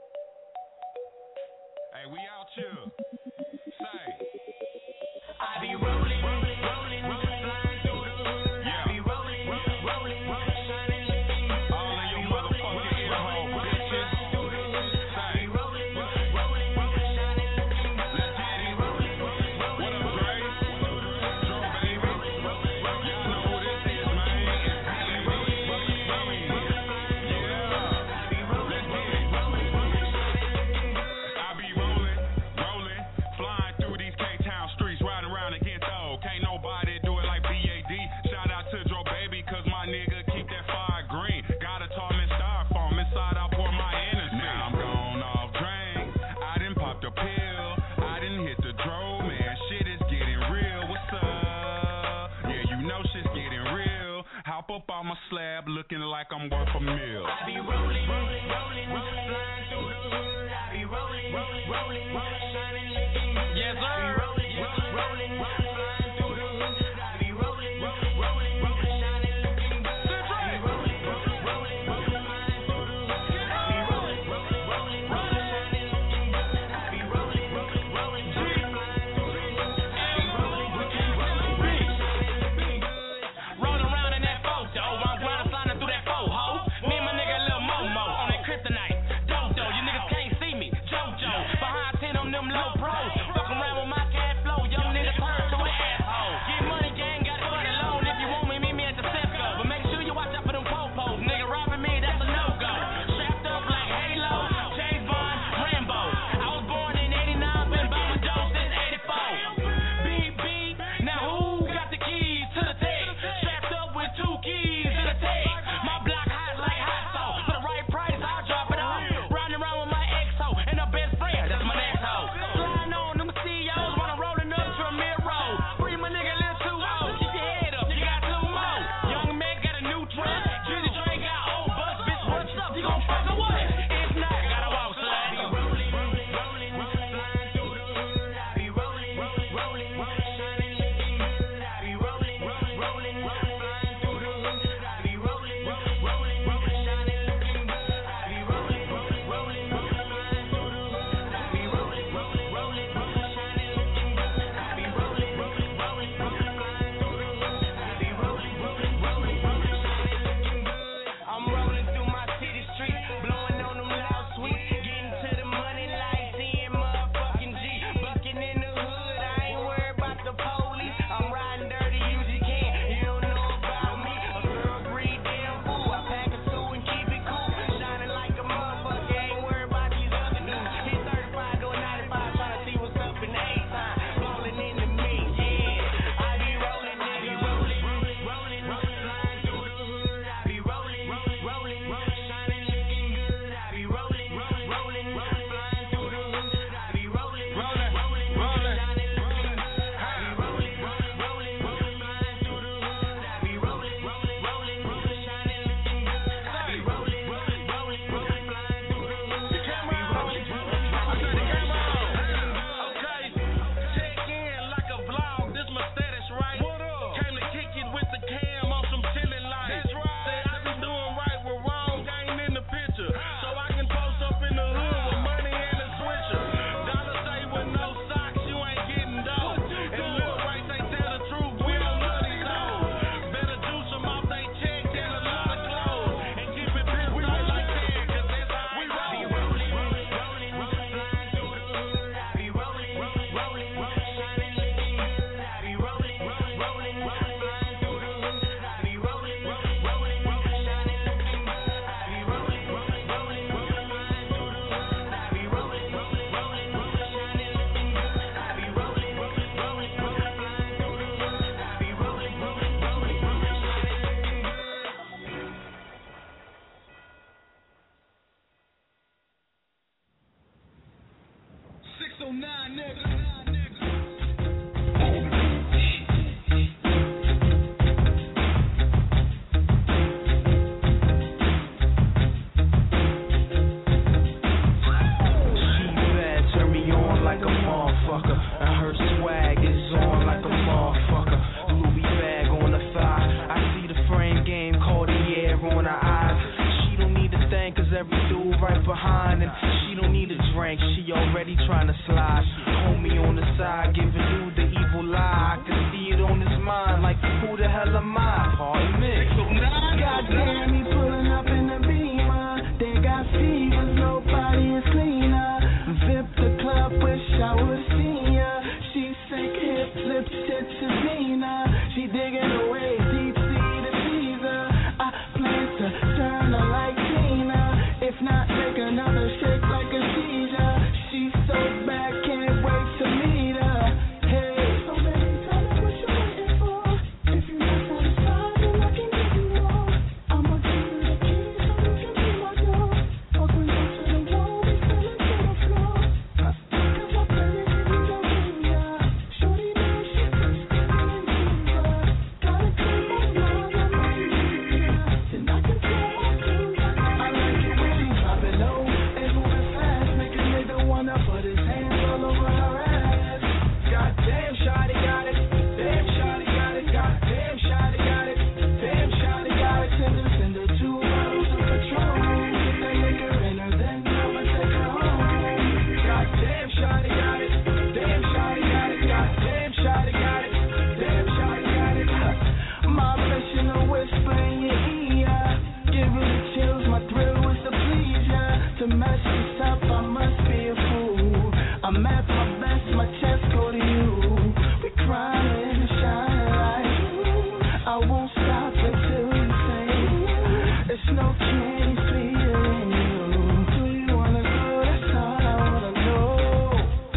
Hey, we out here. Say. I be rolling, flying through the hood. I be rolling, shining like the moon. All of your motherfucking home bitches. Say. Rolling, shining like the moon. Let's get it. What up, Dre? Dro, baby. Y'all know who this is, man. I be rolling, flying through these K-Town streets, riding around against old. Can't nobody do it like B.A.D. Shout out to Dro Baby, cause my nigga keep that fire green. Got a Tarman styrofoam inside, I pour my energy. Now I'm gone off drink, I done popped a pill, I done hit the Dro, man, shit is getting real. What's up? Yeah, you know shit's getting real. Hop up on my slab, looking like I'm worth a meal. I be rolling, flying through the hood. I be rolling, shining like the moon. Yes, sir. I be rolling, flying through the hood. I be rolling, shining like the moon. I be rolling, flying through the hood. I be rolling, shining like the moon. I be rolling, flying through the hood. I be rolling, Frank, she already trying to slide. Homie on the side, giving dude the evil lie. I can see it on his mind, like who the hell am I? Pardon me. Goddamn, he pulling up in the Beamer. They got fevers, nobody is cleaner. Vip the club, wish I would've seen ya. She sick, hip, lipstick, Sabina. She digging away, deep sea to Caesar. I plan to turn her like Tina. If not, make another shake like a seizure. She's so bad, can't wait to meet her. Hey, so baby, tell me what you're waiting for. If you're not satisfied, then I can give you more. I'ma give you the keys so you can be my door. Open up to the wall, we fell into the floor. Cause I'm ready to be the winner. Shorty knows she's screaming diva. Gotta clean my mind, I'm ready to be her. Then I can feel my feelings. I like it when she drop it low and moving fast, make a nigga wanna put his hands all over her ass. Goddamn, shawty got it. Damn, shawty got it. Goddamn, shawty got it. Damn, shawty got it. Send her 2 bottles of Patron. Get that liquor in her, then I'ma take her home. Goddamn, shawty got it. Damn, shawty got it. Goddamn, shawty got it. Damn, shawty got it. My mission to whisper in your ear. Give you the chills, my thrill was to please ya. To mess this up, I must be a fool. I'm at my best, my chest go to you. We crying and shining like I won't stop until you say it's no change feeling you. Do you wanna go? That's all I wanna know.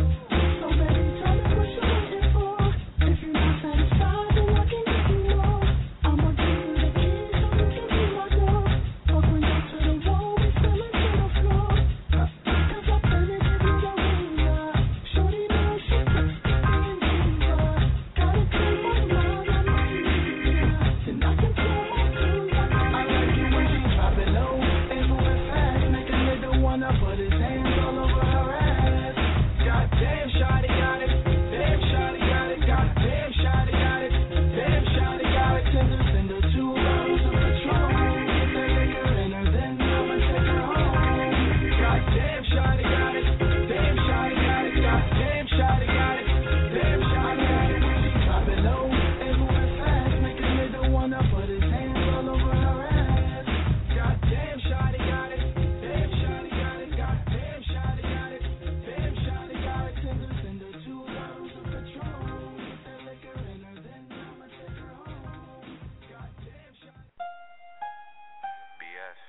So baby, tell me what you're waiting for. If you're not satisfied, then I can give you more. I'ma give you the keys so you can be my door. Open up to the wall, we fell into the floor. Cause I'm ready to be the winner. Shorty knows she's screaming diva. Gotta clean my mind, I'm ready to be her. Then I can feel my feelings. I like it when she drop it low and moving fast, make a nigga wanna put his hands all over her ass. Goddamn, shawty got it. Damn, shawty got it. Goddamn, shawty got it. Damn, shawty got it. Send her 2 bottles of Patron. Get that liquor in her, then I'ma take her home. Goddamn, shawty got it. Damn, shawty got it. Goddamn, shawty got it. Damn, shawty got it. When she drop it low and moving fast, make a nigga wanna put his hands all over her ass. Goddamn, shawty got it. Damn, shawty got it. Goddamn, shawty got it. Damn, shawty got it. Send her 2 bottles of Patron. Get that liquor in her, then I'ma take her home. Goddamn, shawty. BS.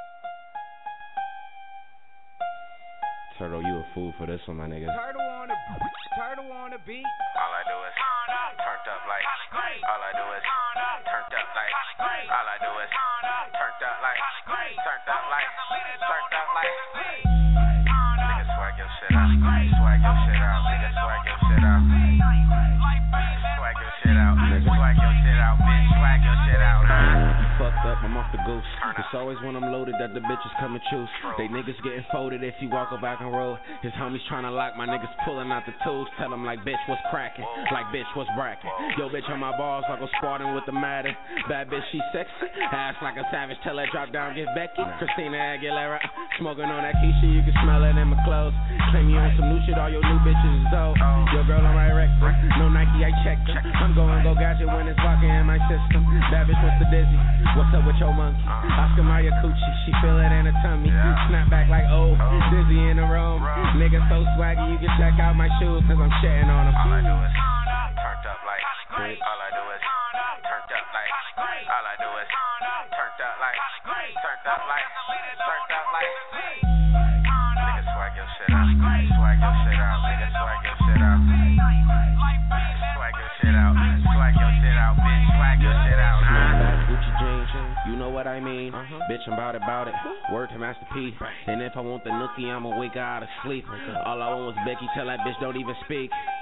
Turtle, you a fool for this one, my nigga. Turtle on the beat. All I do is turned up like. All I do is turned up like. All I do is turned up like. Turned up like. Turned up like. Nigga, swag your shit out. Swag your shit out. Nigga, swag your shit out. Swag your shit out. Swag your shit out, bitch. Swag your shit out. Fucked up, I'm off the goose. It's always when I'm loaded that the bitches come and choose. They niggas getting folded if you walk up back and roll. His homies tryna lock, my niggas pulling out the tools. Tell them like, bitch, what's cracking? Like, bitch, what's bracking? Yo, bitch, on my balls, I go squatting with the Madden. Bad bitch, she sexy. Ass like a savage, tell her drop down, get Becky. Christina Aguilera, smoking on that Keisha, you can smell it in my clothes. Claim you on some new shit, all your new bitches is old. Your girl on my rectum, no Nike, I checked her. I'm going go gadget when it's walking in my system. Bad bitch, what's the dizzy? What's up with your monkey? Oscar Maria Coochie, she feel it in her tummy. Snap back like, oh, dizzy in the room. Nigga so swaggy, you can check out my shoes, cause I'm shitting on them. All I do is turned up like. All I do is turned up like. All I do is turned up like. Turned up like. Turned up like. Nigga, swag your shit out. Swag your shit out. Nigga, swag your shit out. Swag your shit out. Swag your shit out, bitch. Swag your shit out. Gucci jeans, you know what I mean. Bitch, I'm about it. Word to Master P. And if I want the nookie, I'ma wake her out of sleep. All I want was Becky, tell that bitch don't even speak.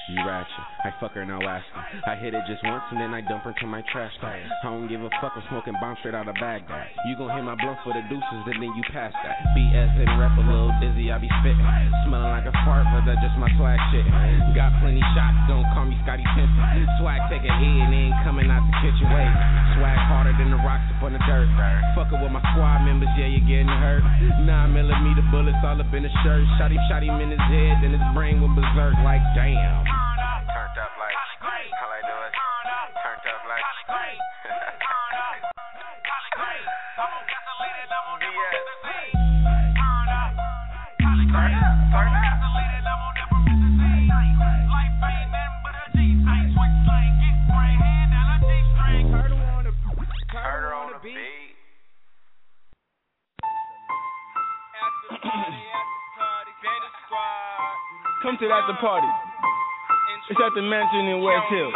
You ratchet, I fuck her, now ask her. I hit it just once and then I dump her to my trash can. I don't give a fuck, I'm smoking bombs straight out of Baghdad. You gon' hit my blunt for the deuces and then you pass that. BS and rap a little dizzy, I be spittin'. Smelling like a fart, but that's just my swag shit. Got plenty shots, don't call me Scotty Pippen. Swag take a hit and ain't coming out the kitchen way. Swag harder than the rocks up on the dirt. Fuckin' with my squad members, yeah, you're getting hurt. 9mm bullets all up in the shirt. Shot him in his head, then his brain went berserk like damn. Turned up like, all I do is turned up like. Murder on the beat. Come to the after party. It's at the mansion in West Hill.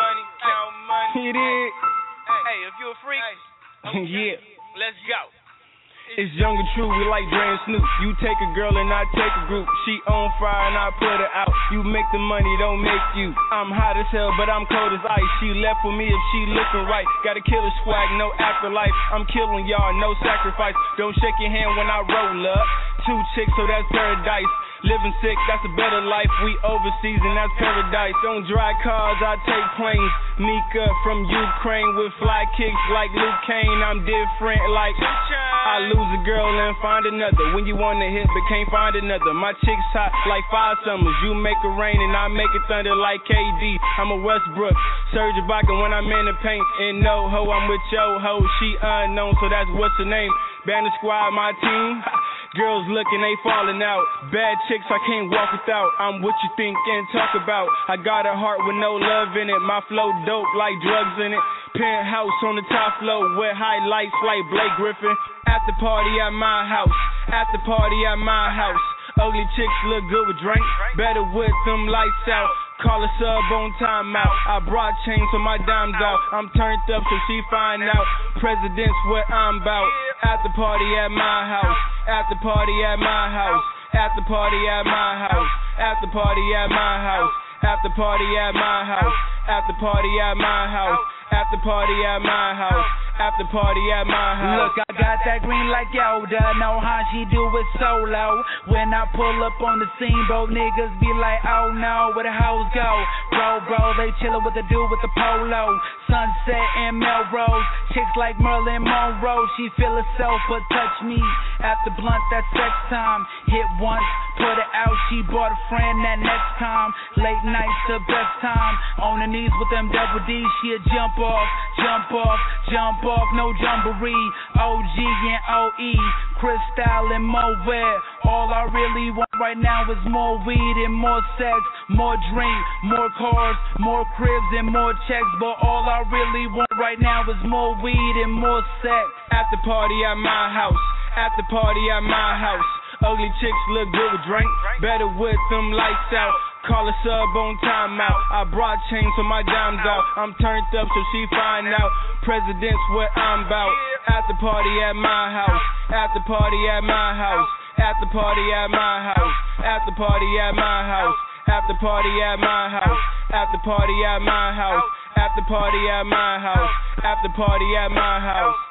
You dig? Hey, if you a freak, Yeah. let's go. It's young and true, we like Dre and Snoop. You take a girl and I take a group. She on fire and I put her out. You make the money, don't make you. I'm hot as hell, but I'm cold as ice. She left with me if she looking right. Got a killer swag, no afterlife. I'm killing y'all, no sacrifice. Don't shake your hand when I roll up. 2 chicks, so that's paradise. Living sick, that's a better life. We overseas and that's paradise. Don't drive cars, I take planes. Nika from Ukraine with fly kicks like Luke Kane. I'm different like I lose a girl and find another. When you wanna hit but can't find another. My chick's hot like 5 summers. You make it rain and I make it thunder like KD. I'm a Westbrook, Serge Ibaka when I'm in the paint. And no ho, I'm with yo ho. She unknown, so that's what's her name. Bandit Squad, my team. Girls looking, they falling out. Bad chicks, I can't walk without. I'm what you think and talk about. I got a heart with no love in it. My flow dope like drugs in it. Penthouse on the top floor with highlights like Blake Griffin. At the party at my house. At the party at my house. Ugly chicks look good with drink. Better with them lights out. Call a sub on timeout. I brought chains so my dimes out. I'm turned up so she find out. President's what I'm about. At the party at my house. At the party at my house. At the party at my house. At the party at my house. At the party at my house. At the party at my house. At the party at my house. At the party at my house. Look, I got that green like Yoda. Know how she do it solo. When I pull up on the scene, bro, niggas be like, oh no, where the hoes go? Bro, they chillin' with the dude with the polo. Sunset and Melrose. Chicks like Marilyn Monroe. She feel herself, but touch me. At the blunt, that's sex time. Hit once, put it out. She bought a friend that next time. Late nights, the best time. On the knees with them double D's. She'll jump off, no jamboree. OG and OE, Cristal and Moet. All I really want right now is more weed and more sex, more drink, more cars, more cribs and more checks. But all I really want right now is more weed and more sex. At the party at my house. At the party at my house. Ugly chicks look good with drink. Better with them lights out. Call a sub on timeout. I brought chains so my dimes out. I'm turned up so she find out. President's what I'm about. At the party at my house. At the party at my house. At the party at my house. At the party at my house. At the party at my house. At the party at my house. At the party at my house. At the party at my house.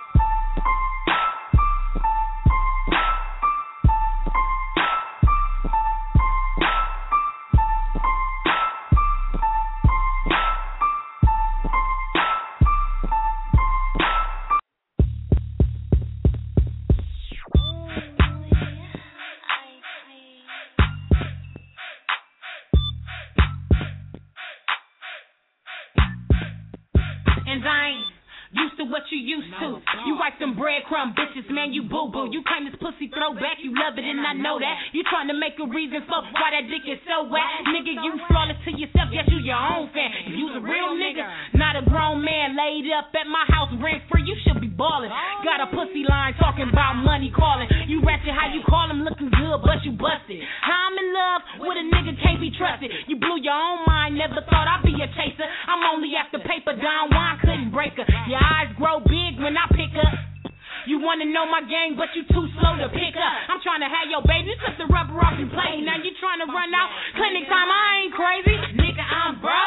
And I ain't used to what you used to. You like them breadcrumb bitches, man, you boo-boo. You claim this pussy throwback, you love it and I know that. You trying to make a reason for why that dick is so whack. Nigga, you flawless to yourself, yes, you your own fan. If you's a real nigga, not a grown man laid up at my house rent free, you should be ballin'. Got a pussy line talking about money calling. You ratchet, how you call him looking good, but you busted. How I'm in love with a nigga can't be trusted. You blew your own mind, never thought I'd be a chaser. I'm only after paper, down wine couldn't break her. Your eyes grow big when I pick up. You wanna know my game, but you too slow to pick up. I'm trying to have your baby, you took the rubber off and play. Now you trying to run out clinic time, I ain't crazy. Nigga, I'm broke.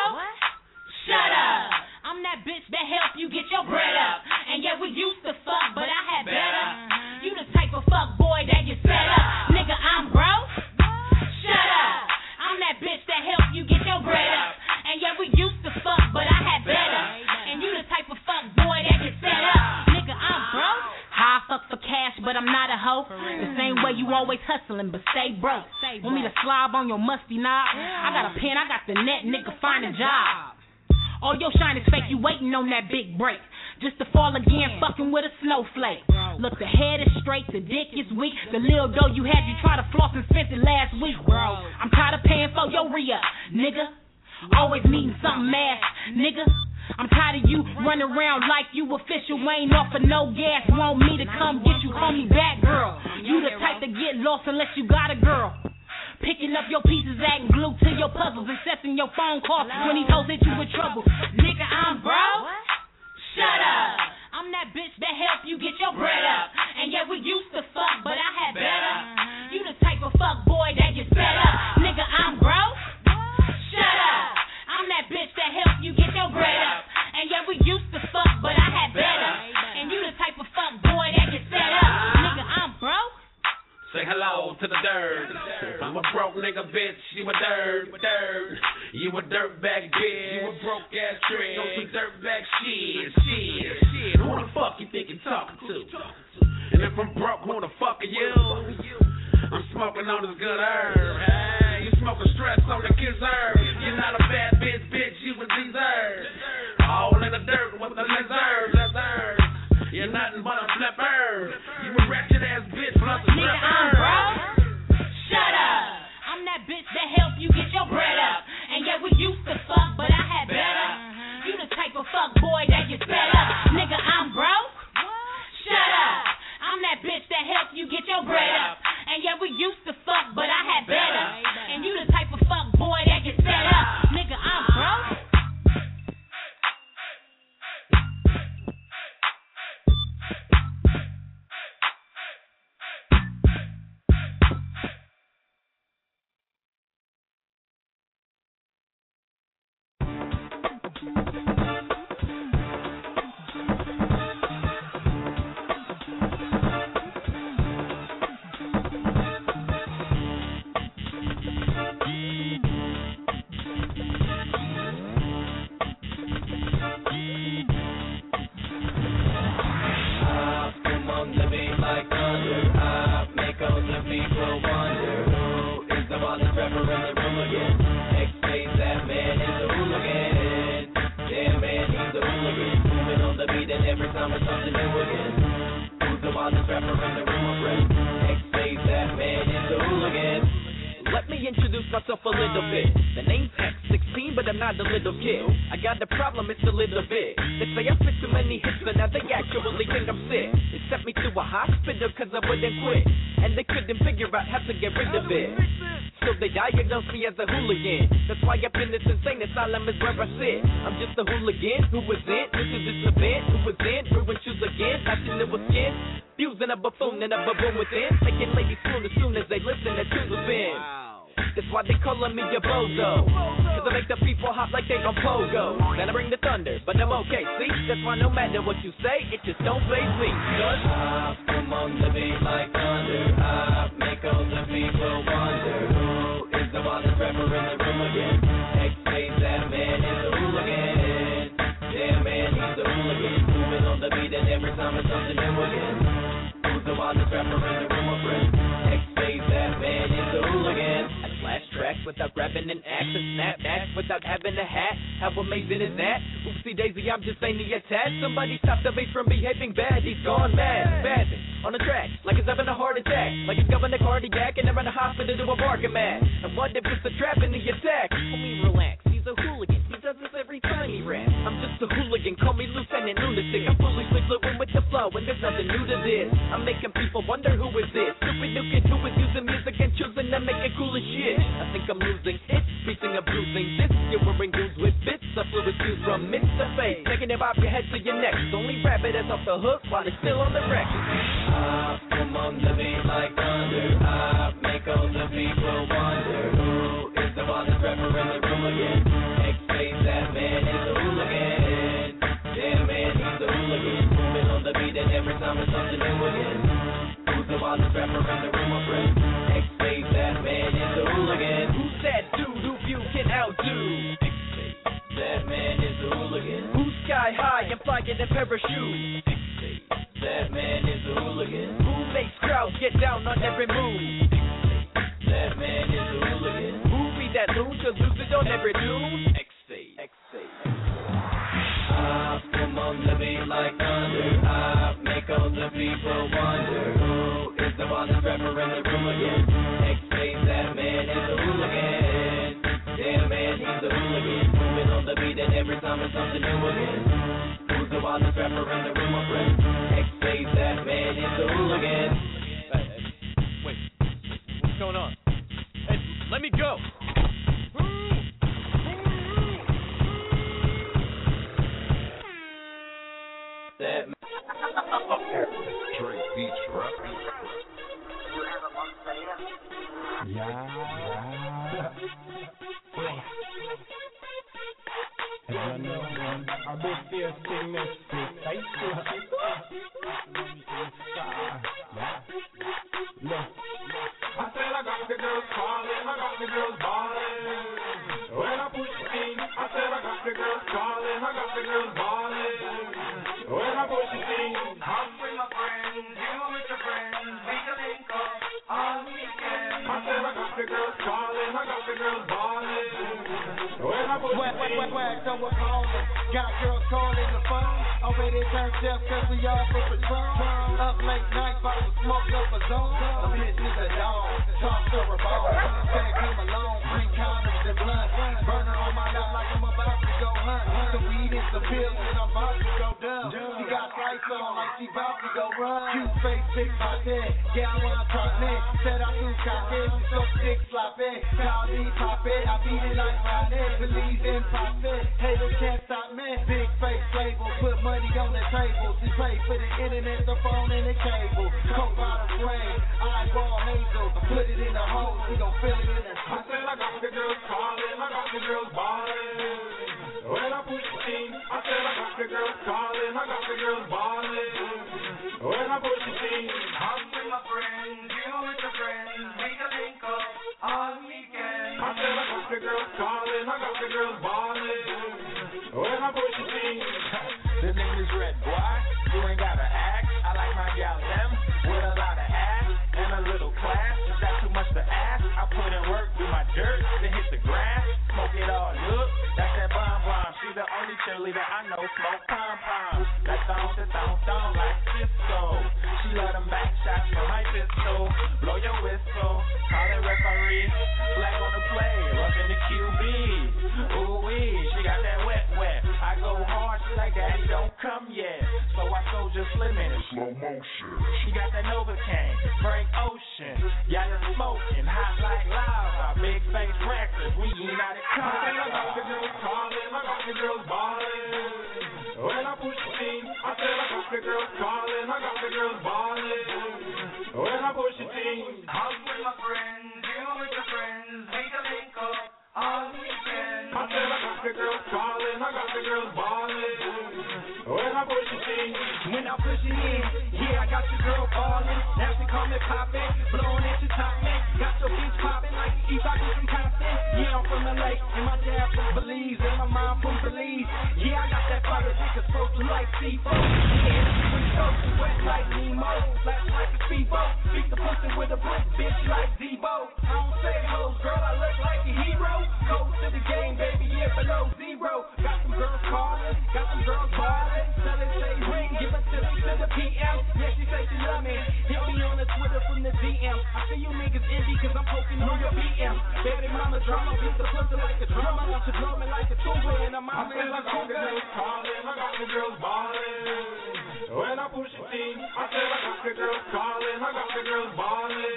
hoe? The same way you always hustling, but stay broke. Want me to slob on your musty knob? I got a pen, I got the net, nigga, find a job. All your shine is fake, you waiting on that big break. Just to fall again, fucking with a snowflake. Look, the head is straight, the dick is weak. The little dough you had, you try to floss and spent it last week, bro. I'm tired of paying for your re-up, nigga. Always needing something mad, nigga. I'm tired of you running around like you official, ain't off for no gas. Want me to come get you, call me back, girl. You the type to get lost unless you got a girl. Picking up your pieces, adding glue to your puzzles, accepting your phone calls when these hoes hit you with trouble. Nigga, I'm broke. Shut up. I'm that bitch that help you get your bread up. And yeah, we used to fuck, but I had better. You the type of fuck boy that gets fed up. Nigga, I'm broke. Shut up. I'm that bitch that help you get your bread up. And yeah, we used to fuck, but I had better. And you the type of fuck boy that gets fed up. Nigga, I'm broke. Say hello to the dirt. I'm a broke nigga, bitch. You a dirt. You a dirtbag, bitch. You a broke ass trick. On some dirtbag shit. Who the fuck you think you're talking to? And if I'm broke, who the fuck are you? I'm smoking on this good herb. Hey, you smoking stress on the kid's herb. You're not a bad bitch, you a deserve. All in the dirt with the lizards. You're nothing but a flipper. You a wretched ass bitch plus a nigga, I'm broke. Shut up. I'm that bitch that help you get your bread up. And yeah, we used to fuck, but I had better. You the type of fuck boy that gets fed up. Nigga, I'm broke. Shut up. I'm that bitch that help you get your bread up. And yeah, we used to fuck, but I had better. And you the type of fuck boy that gets fed up. Nigga, I'm broke. I'm just a hooligan who was in into this event, who was in, ruined shoes again, matching it with skin, fusing a buffoon and a baboon within, making ladies swoon as soon as they listen to tunes within. That's why they calling me a bozo, cause I make the people hop like they on pogo. Then I bring the thunder, but I'm okay, see? That's why no matter what you say, it just don't faze me. Cause I come on the beat like thunder, I make all the people wonder, who is the wildest rapper in the room again? X-Face, that man is a hooligan. Yeah, man, he's a hooligan. Moving on the beat and every time it's something new again. Who's the wildest rapper in the room, my friend? X-Face, that man is a hooligan. Flash tracks without grabbing an axe and snap back without having a hat. How amazing is that? Oopsie daisy, I'm just ain't attached. Somebody stopped the bass from behaving bad. He's gone mad, spazzing on the track like he's having a heart attack, like he's having a cardiac and they're in the hospital to a bargain man. And what if it's a trap in the attack? Homie, relax. He's a hooligan. He does this every time he raps. I'm just a hooligan. Call me Lieutenant Lunatic. I'm foolishly fluent with the flow, and there's nothing new to this. I'm making people wonder who is this stupid new kid who is using music and choosing to make it cool as shit. I think I'm losing it, piecing and bruising this. You're wearing dudes with bits of fluid fused from mid to face, taking it off your head to your neck. Only rap it as off the hook while it's still on the record. I come on the beat like thunder. I make all the people wonder, who is the wildest rapper in the room again? X-Face, that man is a hooligan. Yeah, man, he's a hooligan. Moving on the beat and every time it's something new again. Who's the wildest rapper in the room, my friend? X-Face, that man is a hooligan. Who's that dude who you can outdo? X-Face, that man is a hooligan. Who's sky high and flying in parachute? X-Face, that man is a hooligan. Who X-Face crowd get down on every move. That man is a hooligan. Who be that loon to lose it on every tune? X-Face. I come on the beat like thunder. I make all the people wonder who is the wildest rapper in the room again. X-Face, that man is a hooligan. Damn man, he's a hooligan. Moving on the beat and every time it's something new again. Who's the wildest rapper in the room, my friend? X-Face, that man is a hooligan. Wait, what's going on? Hey, let me go. That Drake Beach rap. Yeah. I've been still sitting next to Look, I said I got the girls calling, I got the girls balling. When I push the team, I said I got the girls calling, I got the girls balling. When I push the team, I'm with my friends, you with your friends, we can link up on weekend. I said I got the girls calling, I got the girls balling. When I push the team, so we're calling. Got girls calling the phone. Already turned up cause we all for Patron. Up late night, about to smoke up a zone. A bitch is a dog, talk to her ball. Tag him alone, bring condoms and blunt. Burner on my lap like I'm about to go hunt. Some weed and some pills and I'm about to go dumb. She got lights on like she about to go run. Cute face, big my head. Yeah, I wanna talk me. Said I do cocky, she so sick, sloppy. Call me Poppy, I beat it like Rodney. Believe in profit, haters can't stop me. Big face label, put money on the table. She pay for the internet, the phone, and the cable. Coke bottle flame, eyeball hazel. Put it in the hole, we gon' fill it in the I said I got the girls calling, I got the girls balling. When I push the team, I said I got the girls calling, I got the girls balling. When I push the team, I'm with my friends, you with your friends, we can link up on weekend. I said I got the girls calling, I got the girls balling. When I push the team, the name is Red Boy. You ain't gotta act. I like my gal them with a lot of ass and a little class. Is that too much to ask? I put in work, do my dirt, then hit the grass, smoke it all up. That's that bomb. She the only cheerleader I know smoke pom-pom. That thong like Cisco. She love them back shots from my pistol. Blow your whistle, call it referee. Flag on the play, rockin' the QB. Ooh-wee, she got that wet. I go hard, she like daddy don't come yet. So I soldier slimming in slow motion. She got that Novocaine, Frank Ocean. Yeah, you're smoking, hot like lava. Big face records, we United Colors. I got the girls calling, I got the girls balling. When I push the team, I said I got the girls calling, I got the girls balling. When I push the team, I'm with my friends, you with your friends, we can link up on weekend. I said I got the girls calling, I got the girls balling. When I push the team, when I push it in, yeah, I got your girl ballin'. Now she call me poppin', blowin' at your top man. Got your bitch poppin' like you eat like some Compton. Yeah, I'm from LA, and my dad from Belize, and my mom from Belize. Yeah, I got that fire nigga supposed to like seafood. Yeah, when you wet like Nemo, flash like a speedboat. Beat the pussy with a brick, bitch like Debo. I don't say hoes, girl, I look like a hero. Go to the game, baby, yeah, below zero. Got some girls callin', got some girls ballin'. Tell it, say ring, give it to me to the PM. Yeah, she say she love me. Hit me on the Twitter from the DM. I see you niggas envy cause I'm poking on your BM. Baby mama drama, beat the pussy like a drummer. She drumming like a tuba and I'm out there like a got the girls calling, I got the girls balling. When I push the team, I said I got the girls calling, I got the girls balling.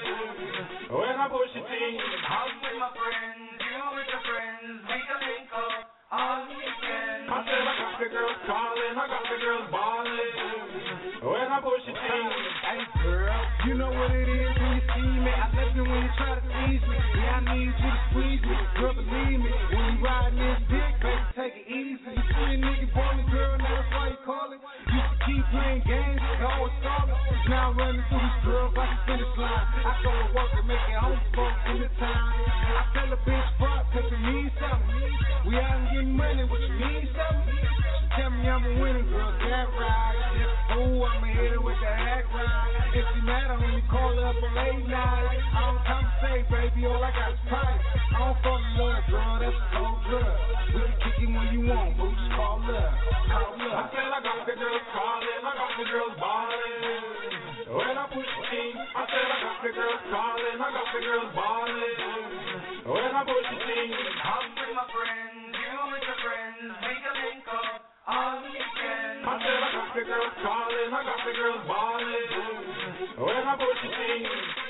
When I push the team, I'm with my friends, you with your friends, we can link up on weekend. I said I got the girls calling, I got the girls balling. When I push the team, hey girl, you know what it is when you see me. I left you when you try to tease me. Yeah, I need you to squeeze me, girl, believe me. When you riding this dick, baby, take it easy. You see a nigga boy, girl, now that's why you call it. Used to keep playing games, always stalling. Now I'm running through these girls like a finish line. I go to work and make it home for in the time. I tell a bitch fuck cause you need something. We out and getting money, what you need something? She tell me I'm a winner, girl, that right. Ooh, I'ma hit her with the hack ride. If she mad, I only call her up a late night. I don't compensate, baby, all I got is price. I don't fuck love, girl, that's a cold drug. We can kick it when you want, but just call love. Call love. I said I got the girls calling, I got the girls balling. When I push the team, I said I got the girls calling, I got the girls balling. When I push the team, I'm with my friends, you with your friends, we can link up on the weekend. I said I got the girls calling, I got the girls balling. When I push the team.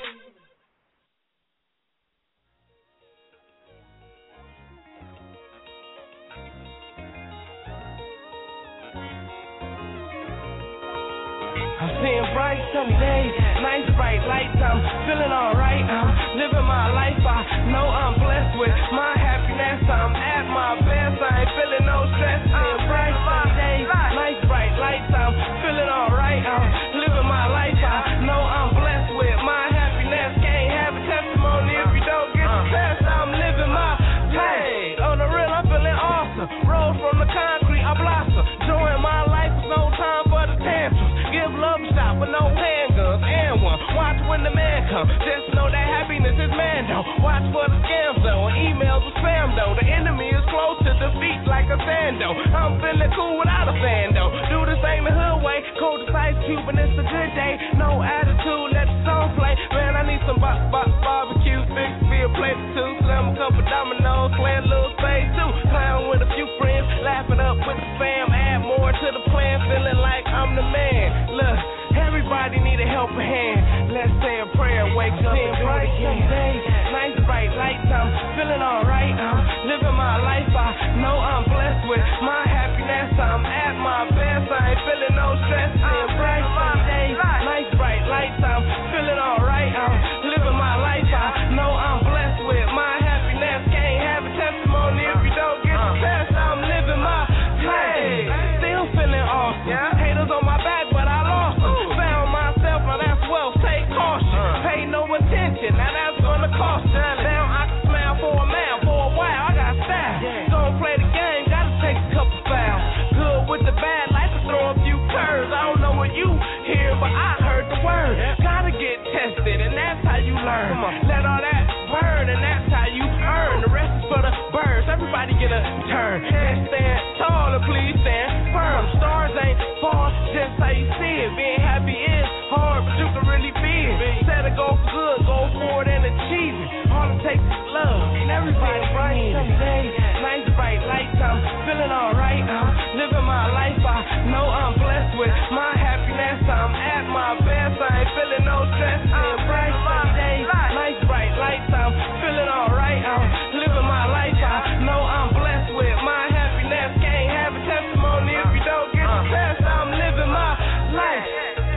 I'm seeing bright sunny days, nice bright lights, I'm feeling alright, I'm living my life, I know I'm blessed with my happiness, I'm at my best, I ain't feeling no stress, seeing bright sunny days, nice bright lights, I'm feeling alright, I'm living my life, I know I'm blessed with my happiness, can't have a testimony if you don't get the test, I'm living my life, on the real I'm feeling awesome, rose from the concrete, I blossom, join my life, there's no time for the tantrums. Give love a shot with no handguns and one. Watch when the man comes. Just know that happiness is man though. Watch for the scams though and emails with spam though. The enemy is close to defeat like a sando. I'm feeling cool without a fan though. Do the same the hood way. Cold as ice cube and it's a good day. No attitude, let the song play. Man, I need some barbecue. Fix me a plate or two. Slam a couple dominoes. Play a little space too. Clown with a few friends. Laughing up with the fam. Add more to the plan. Feeling like I'm the man. Look, everybody need a helping hand. Let's say a prayer, wake up and do it again. Nice bright lights, I'm feeling alright. I'm living my life, I know I'm blessed with my happiness. I'm at my best, I ain't feeling no stress. Seeing bright days, nice bright lights, I'm feeling alright. I'm living my life, I know I'm blessed with my happiness. Can't have a testimony if you don't get the test. I'm living my life, still feeling awesome. Haters on my back, but I lost them. Found myself, now that's wealth, take caution. Pay no attention, now that's gonna cost you. Now I can smile for a man, for a while, I got style. Gonna play the game, gotta take a couple fouls. Good with the bad, like to throw a few curves. I don't know what you hear, but I heard the word. Gotta get tested, and that's how you learn. Let all that burn, and that's how you earn. The rest is for the birds, everybody get a turn. And stand tall, and please stand firm. Stars ain't far, just how you see it. Being happy is hard, but you can really be it. Set a goal for good, go for it and achieve it. All it takes is love, and everybody bright sunny days, nice bright lights. I'm feeling alright, I'm living my life. I know I'm blessed with my happiness. I'm at my best, I ain't feeling no stress. Seeing bright sunny days, nice bright lights. I'm feeling alright, I'm living my life. I know I'm blessed with my happiness. Can't have a testimony if you don't get the test. I'm living my life.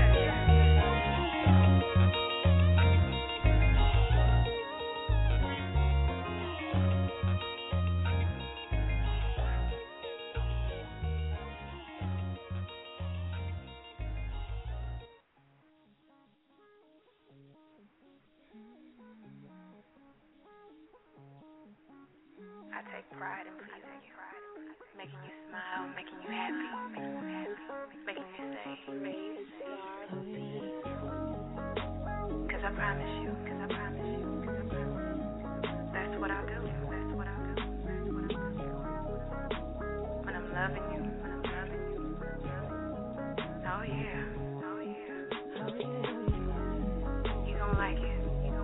I take pride in pleasing you, making you smile, making you happy, making you say, cause I promise you, that's what I'll do, when I'm loving you, oh yeah, you gon' like it.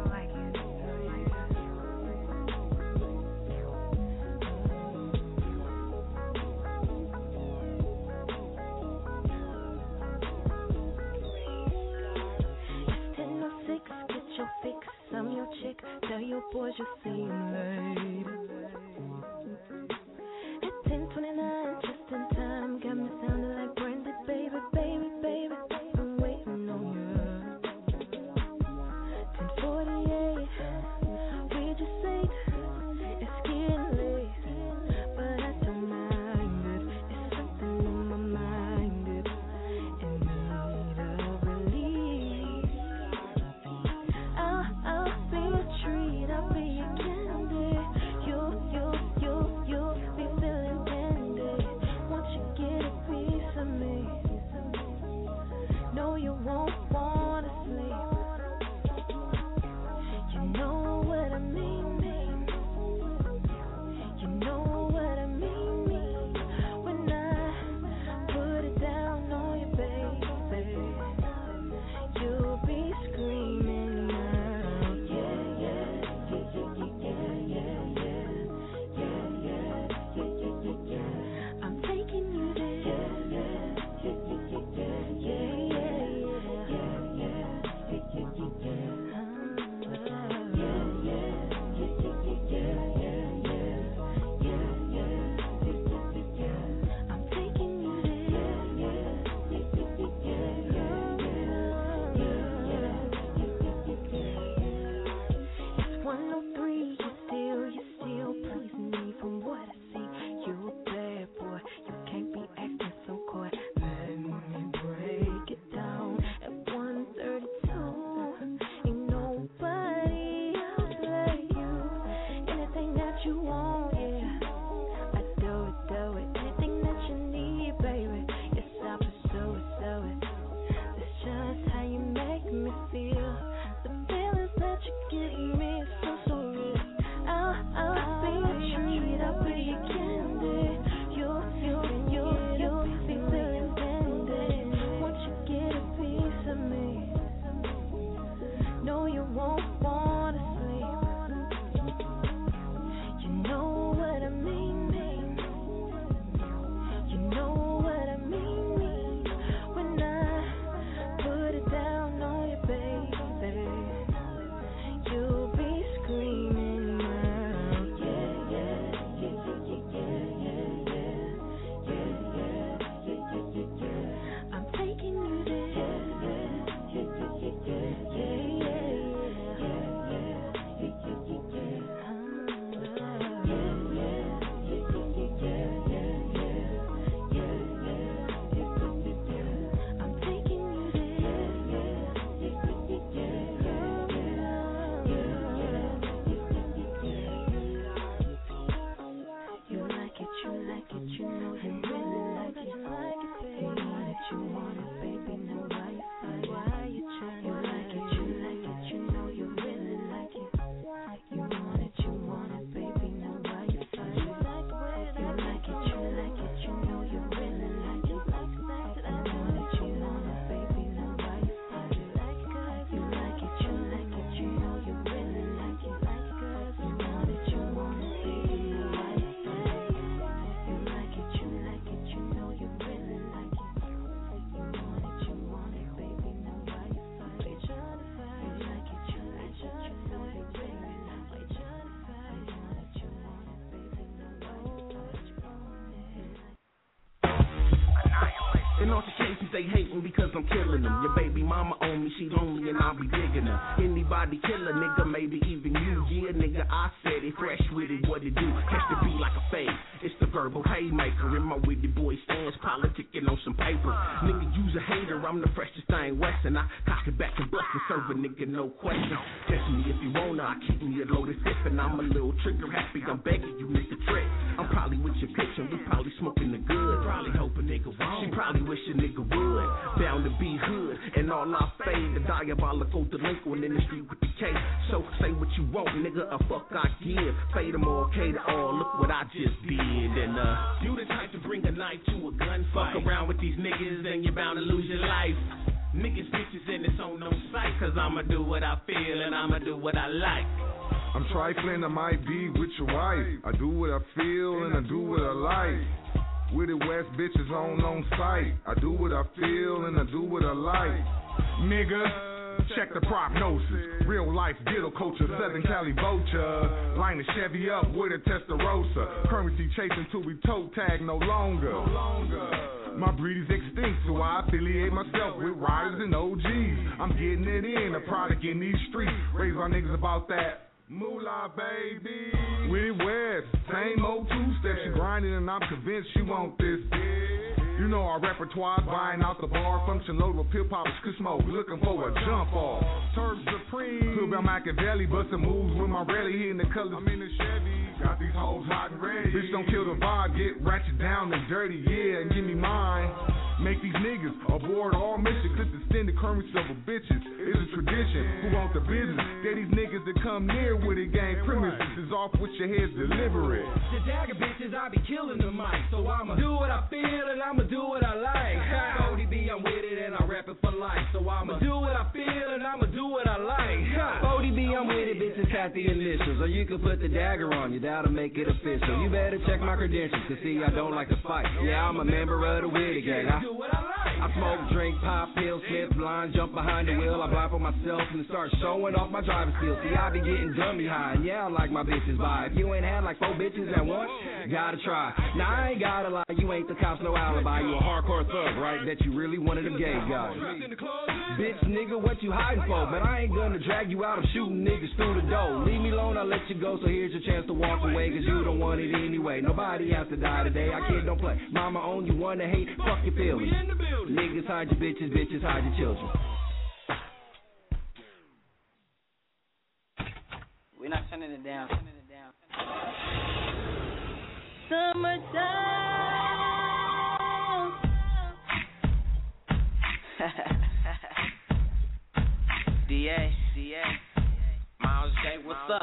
I'm your chick, tell your boys you'll see him late. At 10:29, just in time, got me sounding like Brandy, baby, baby, baby. I'm waiting on you. 10:48, we just ate. It's getting late, but I don't mind it. It's something on my mind, it in need of relief. I'll be a treat, I'll be a gift. altercations, they hating because I'm killing them. Your baby mama on me, she lonely and I'll be digging her. Anybody kill a nigga, maybe even you. Yeah, nigga, I said it, fresh with it, what it do? Catch the beat like a fade. It's the verbal haymaker. In my witty boy stands, politicking on some paper. Nigga, use a hater, I'm the freshest thing west. And I cock it back and bust and serve a nigga, no question. Test me if you wanna, I keep me a loaded sip. And I'm a little trigger happy, I'm begging you, miss the trick. I'm probably with your bitch and we probably smoking the good. Probably hope a nigga won't. She probably wish a nigga would. Bound to be hood, and all I fade. The diabolical delinquent in the street with the K. So say what you want, nigga, a fuck I give. Fade them all, K to all, look what I just did. And you the type to bring a knife to a gunfight. Fuck around with these niggas and you're bound to lose your life. Niggas, bitches, and it's on no sight. Cause I'ma do what I feel and I'ma do what I like. I'm trifling, I might be with your wife. I do what I feel and I do what I like. With it West bitches on sight. I do what I feel and I do what I like. Nigga, check the prognosis. Real life ghetto culture, Southern Cali vulture. Line the Chevy up with a Testarossa. Currency chasing till we toe tag no longer. My breed is extinct, so I affiliate myself with riders and OGs. I'm getting it in, a product in these streets. Raise our niggas about that moolah, baby. With it West, same old two-step. She grinding and I'm convinced she want this. You know our repertoire, buying out the bar. Function load with pill poppers, could smoke, looking for a jump off. Turf Supreme, Phil Bell Machiavelli, bustin' moves with my rally, hitting the colors. I'm in the Chevy, got these hoes hot and ready. Bitch, don't kill the vibe, get ratchet down and dirty, yeah, and give me mine. Make these niggas aboard all missions. Clip the extended currency of a bitches. It's a tradition. Who want the business? They're these niggas that come near with it. Gang premises is off with your heads deliberate. The dagger bitches, I be killing the mic. So I'ma do what I feel and I'ma do what I like. Cody B, I'm with it and I rap it for life. So I'ma do what I feel and I'ma do what I like. Cody B, I'm with it, bitches, have the initials. Or you can put the dagger on you, that'll make it official. You better check my credentials, cause see, I don't like to fight. Yeah, I'm a member of the Witty Gang. I smoke, drink, pop, pills, slip, blind, jump behind the wheel. I blindfold myself and start showing off my driving skills. See, I be getting dummy high, and yeah, I like my bitches by. If you ain't had like 4 bitches at once, gotta try. Now, I ain't gotta lie, you ain't the cops, no alibi. You a hardcore thug, right? That you really one of them gay guys. Bitch, nigga, what you hiding for? But I ain't gonna drag you out, I'm shooting niggas through the door. Leave me alone, I'll let you go, so here's your chance to walk away, cause you don't want it anyway. Nobody has to die today, I kid don't play. Mama own you, wanna hate, fuck your feelings. Niggas hide your bitches, bitches hide your children. We're not turning it down. Summertime. DA, Miles J, what's up?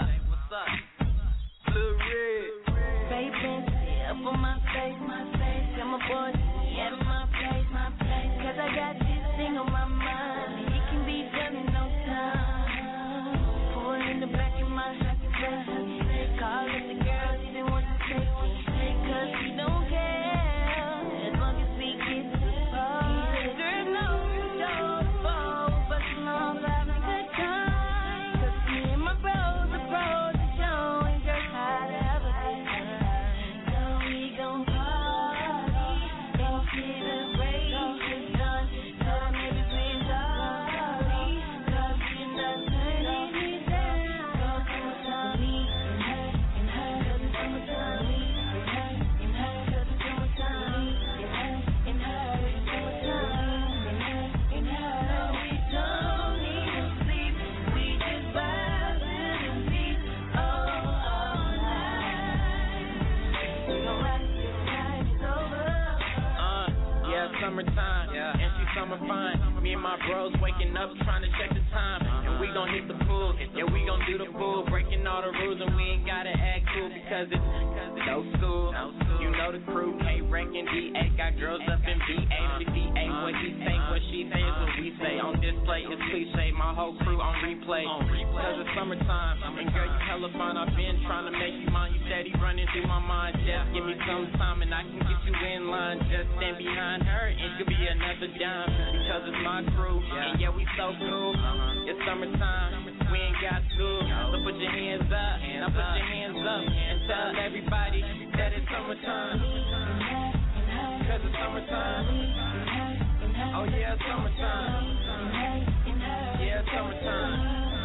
Blue Red. Baby, up on my face, tell my boys, yeah, my place, cause I got this thing on my mind, it can be done in no time, pulling in the back of my place, calling the girls, even want to take it, cause we don't care, as long as we get the ball, there's no fall, but as long as having a good time, cause me and my bros are showing just how to have a good time, so we gon' party, don't see the break is done, so maybe please sorry, cause you're not turning me down, cause summertime, me and her, cause it's summertime, me and her, cause it's summertime, me and her, it's summertime, and her, we don't need to sleep, we just vibe to the beat, all night, we gon' rock till the night's over. Yeah, summertime, and she summer fine. Me and my bros waking up trying to check the time, and we gon' hit the pool, yeah, we gon' do the pool, breaking all the rules, and we ain't gotta act cool because it's no school. You know the crew, K-Rec and D8 got girls up in VA, 58. What he say, what she say is what we say. On display is cliche, my whole crew on replay. Cause it's summertime, and girl you hella fine. I've been trying to make you mine. You steady running through my mind. Just give me some time and I can get you in line. Just stand behind her, it could be another dime. Because it's my crew, and yeah we so cool. It's summertime, we ain't got school. So put your hands up, now put your hands up and tell everybody that it's summertime. Cause it's summertime. Oh yeah, summertime. Yeah, summertime.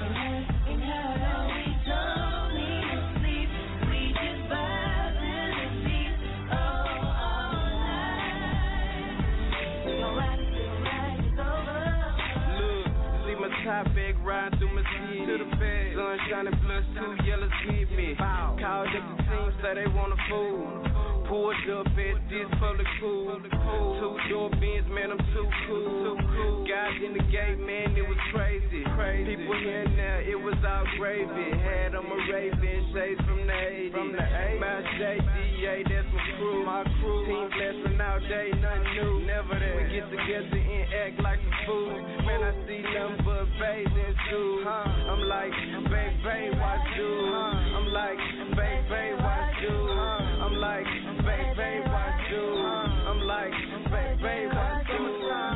Top bag ride through my city to the bed. Sun shining plus 2 yellows with me. Called up the team, say they want a fool. Pulled up at this public pool. 2-door Benz, man, I'm too cool. Guys in the gate, man, it was crazy. People here now, it was all gravy. Had on my Raven, shades from the 80s. My JDA, that's my crew. Team blasting all day, nothing new. Never that. We get together and act like a fool. Man, I see nothing but bathing suits. I'm like, baby, watch you. I'm like, baby, watch you. I'm like, baby, watch you. I'm like, baby, watch you.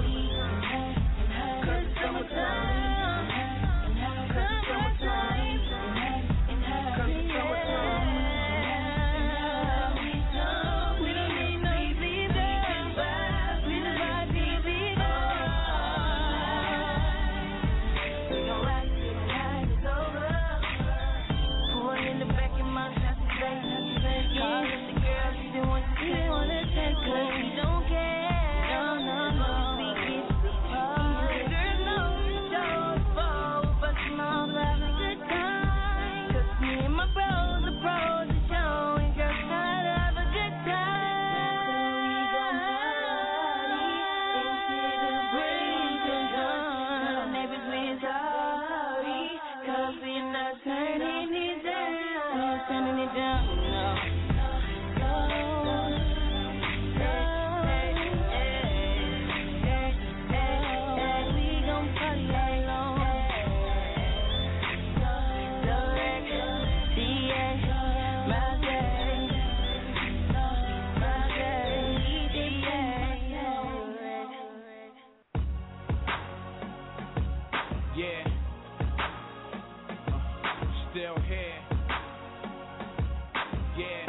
Cause it's summertime. Cause it's summertime. Cause it's summertime. We don't need no sleep, we just vibe, we just vibe, we gon' ride till the night is over. Pulling in the back of my Saturday. Call up the girls, she didn't want to take her. We don't care, no. We get the party. Girls know the show's full, but small, have a good time. 'Cause me and my bros, the pros are showing. Girls try to have a good time. So we gon' party until the break of dawn. Tell the neighbors we're sorry, 'cause we're not turning it down. We're turning it down, no. Yeah. Still here. Yeah.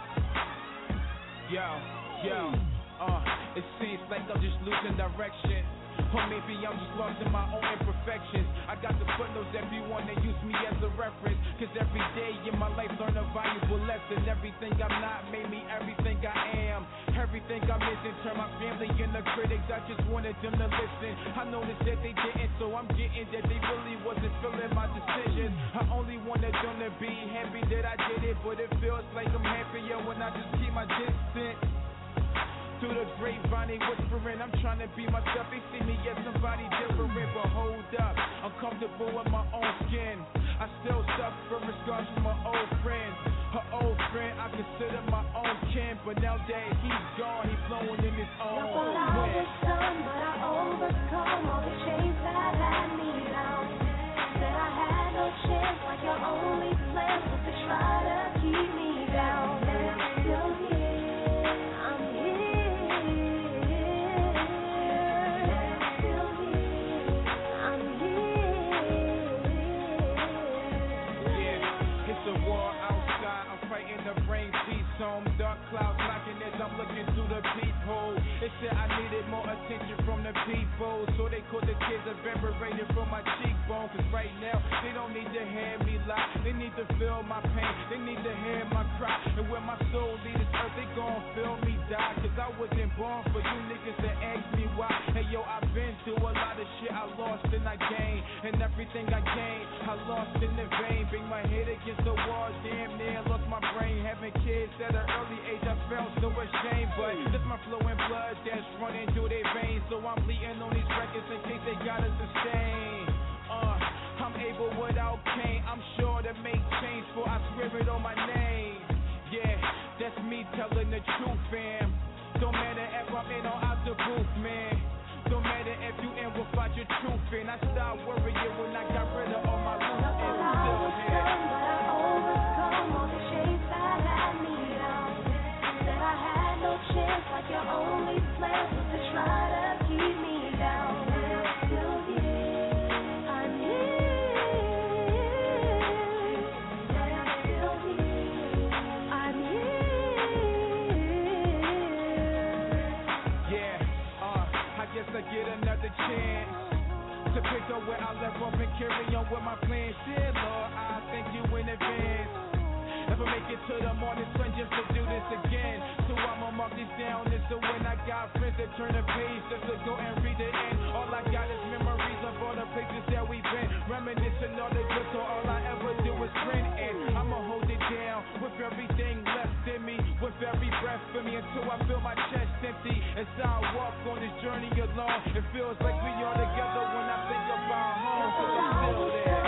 Yo. It seems like I'm just losing direction. Or maybe I'm just lost in my own imperfections. I got the footnotes, everyone that use me as a reference. 'Cause every day in my life learn a valuable lesson. Everything I'm not made me everything I am. Everything I'm missing turn my family into critics. I just wanted them to listen. I noticed that they didn't, so I'm getting that they really wasn't feeling my decisions. I only wanted them to be happy that I did it, but it feels like I'm happier when I just keep my distance. Through the grapevine, they whispering, I'm trying to be myself. They see me as somebody different, but hold up, I'm comfortable in my own skin. I still suffer from scars from my old friend. Her old friend, I consider my own kin, but now that he's gone, he's flowing in his own I thought I was done, but I overcome all the chains that had me down. Said I had no chance, like your only plan was to try to keep me down. And I'm still here, I'm here. The brain beats on dark clouds knocking as I'm looking through the peephole. They said I needed more attention from the people, so they called the kids evaporated from my cheekbone. 'Cause right now they don't need to hear me lie, they need to feel my pain, they need to hear my cry. And when my soul leaves this earth, they gon' feel me die. 'Cause I wasn't born for you niggas to ask me why. Hey yo, I've been through a lot of shit, I lost and I gained, and everything I gained, I lost in the vein. Bang my head against the wall, damn near lost my brain. Having kids at an early age, I felt so ashamed. But this my flowing blood that's running through their veins, so I'm bleeding on these records in case they gotta sustain. I'm able without pain, I'm sure to make change, for I swear it on my name. Yeah, that's me telling the truth, fam. Don't matter if I'm in or out the booth, man. Don't matter if you in without your truth, and I stopped worrying when I got rid of all my loose ends. I'm still here. But I overcome all the chains that had me down. Said I had no chance, like your only plan was to try to keep me down. And I'm still here, I'm here. And I'm still here, I'm here. I get another chance to pick up where I left off and carry on with my plans. Dear Lord, I thank you in advance. If I make it to the morning sun just to do this again. So I'ma mark this down as the when I got friends that turn the page just to go and read the end. All I got is memories of all the places that we've been. Reminiscing all the good, so all I ever do is grin. And I'ma hold it down with everything left in me, with every breath in me until I feel my chest empty. As I walk on this journey alone, it feels like we are together when I think about home, 'cause I'm still there.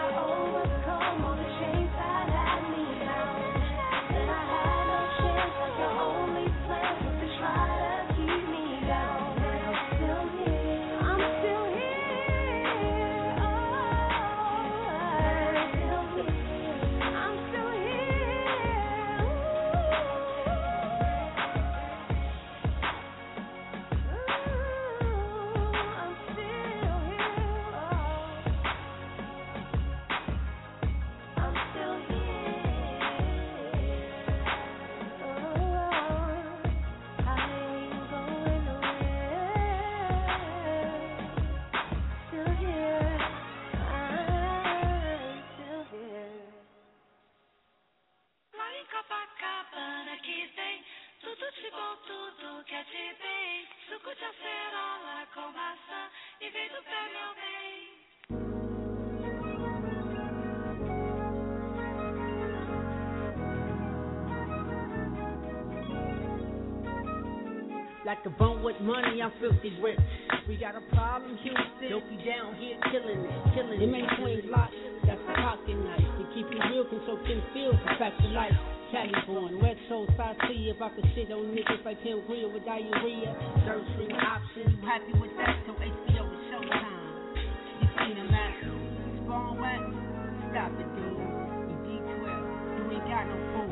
Like a bone with money, I'm filthy rich. We got a problem, Houston. Don't be down here killing it. It ain't swing lock, that's a pocket knife. To keep it real, can so Kim feels the fact of life. Cali born, West Coast, I see if I could shit on niggas like Pam Grier with diarrhea. Third string option, you happy with that? So HBO is showtime. You seen the master, Spawn Wax? Stop it, dude. You D12, you ain't got no food.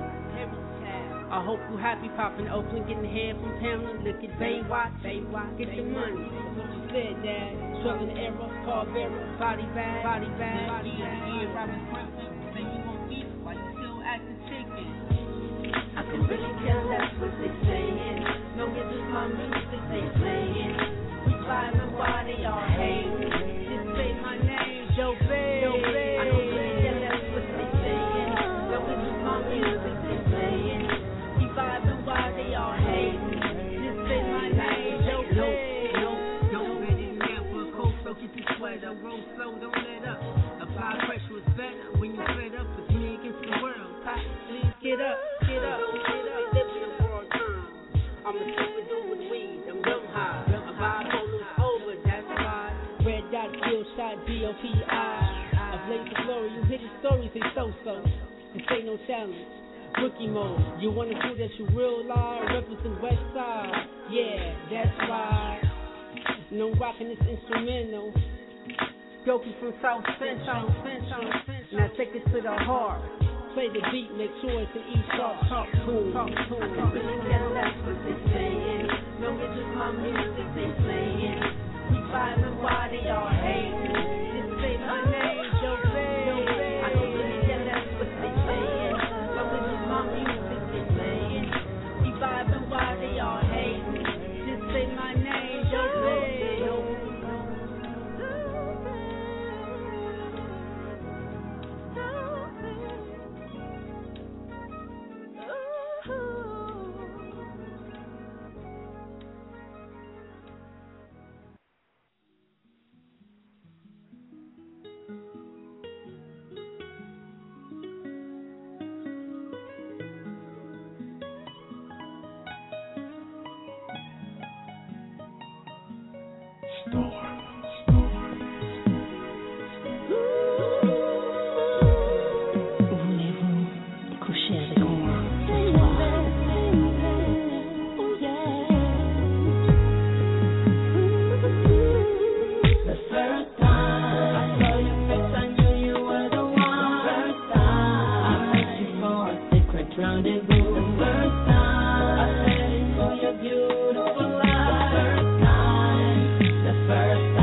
I hope you happy popping Oakland, getting hair from Pamela. Look at Baywatch, get the money. That's what you said, Dad. Struggling the era, car bearer, body bag. Yeah, Robin Griffin, then you won't beef while you still acting chicken. I can really care less what they saying. No, it's just my music they playing. We vibing while they all hating. Just say my name, Joe Bay. I can really care less what they saying. No, it's just my music they playing. Vibing while they all hating. Just say my name, Joe. Don't bet it now for a cold flow. Get your sweater, roll slow, don't let up. Apply pressure is better when you fed up. It's me against the world. Please get up. Living in broad terms. I'm a super dude with weed. I'm young high. I'm bipolar's over. That's why. Red dot, kill shot, DOPI. A blaze of glory. You hear the stories, they so. This ain't no challenge. Rookie mode, you wanna prove that you real live, represent West Side, yeah, that's right. No rockin' this instrumental, Yoki from South Central, now take it to the heart. Play the beat, make sure it's an E-sharp, talk cool. I can really care less what they saying. No, it's just my music they playing. We vibing while they all hating. Just say my name, Joe Bay. I can really care less what they saying. My music is playing. We vibing while they all hating. Just say my name, Joe. The first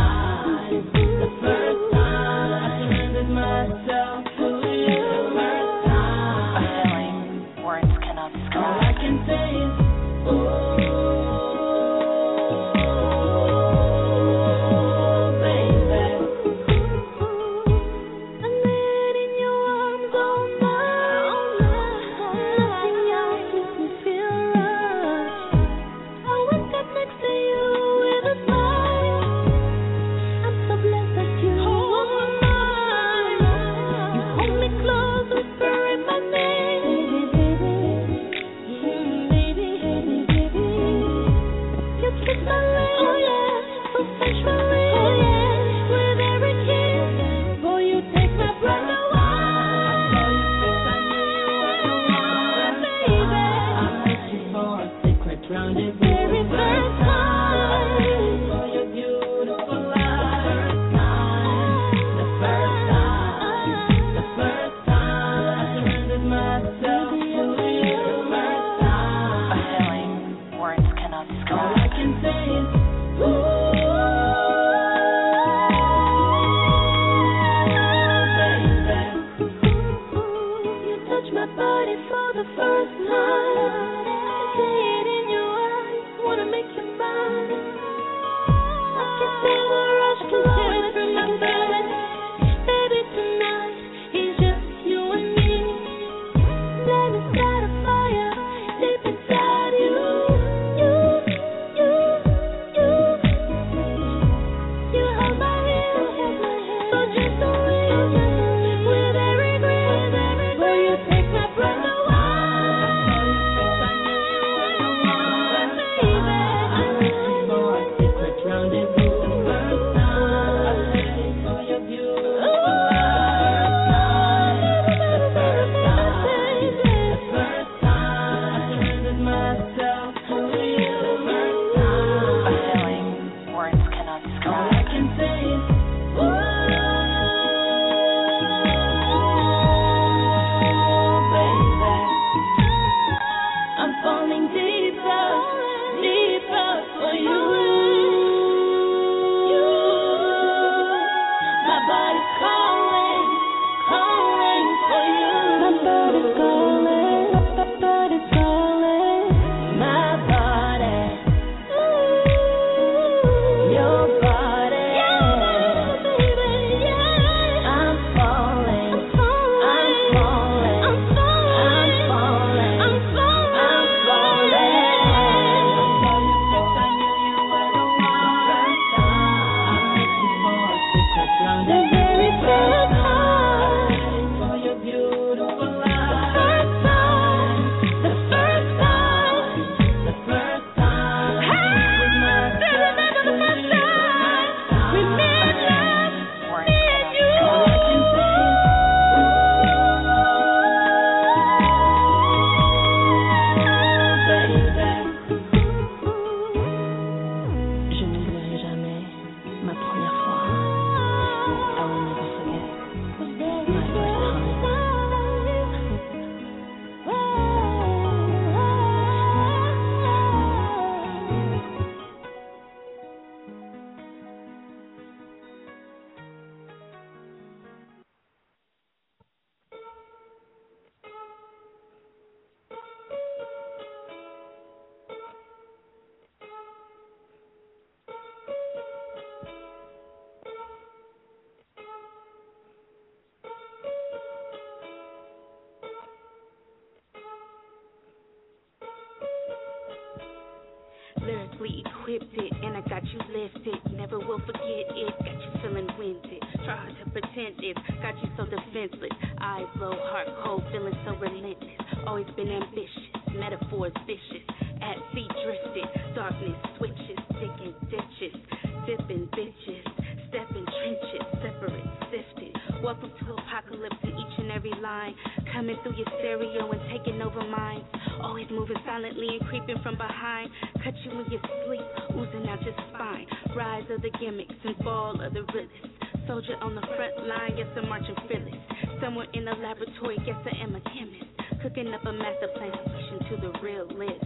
Lyrically equipped it, and I got you lifted. Never will forget it, got you feeling winded. Try hard to pretend it, got you so defenseless. Eyes low, heart cold, feeling so relentless. Always been ambitious, metaphors vicious. At sea drifted, darkness switches, digging ditches, dipping bitches, stepping trenches, separate, sifted. Welcome to apocalypse in each and every line. Coming through your stereo and taking over minds. Always moving silently and creeping from behind. Cut you in your sleep, oozing out your spine. Rise of the gimmicks and fall of the realists. Soldier on the front line, yes, I'm marching fearless. Somewhere in the laboratory, guess I am a chemist. Cooking up a master plan, solution to the real list.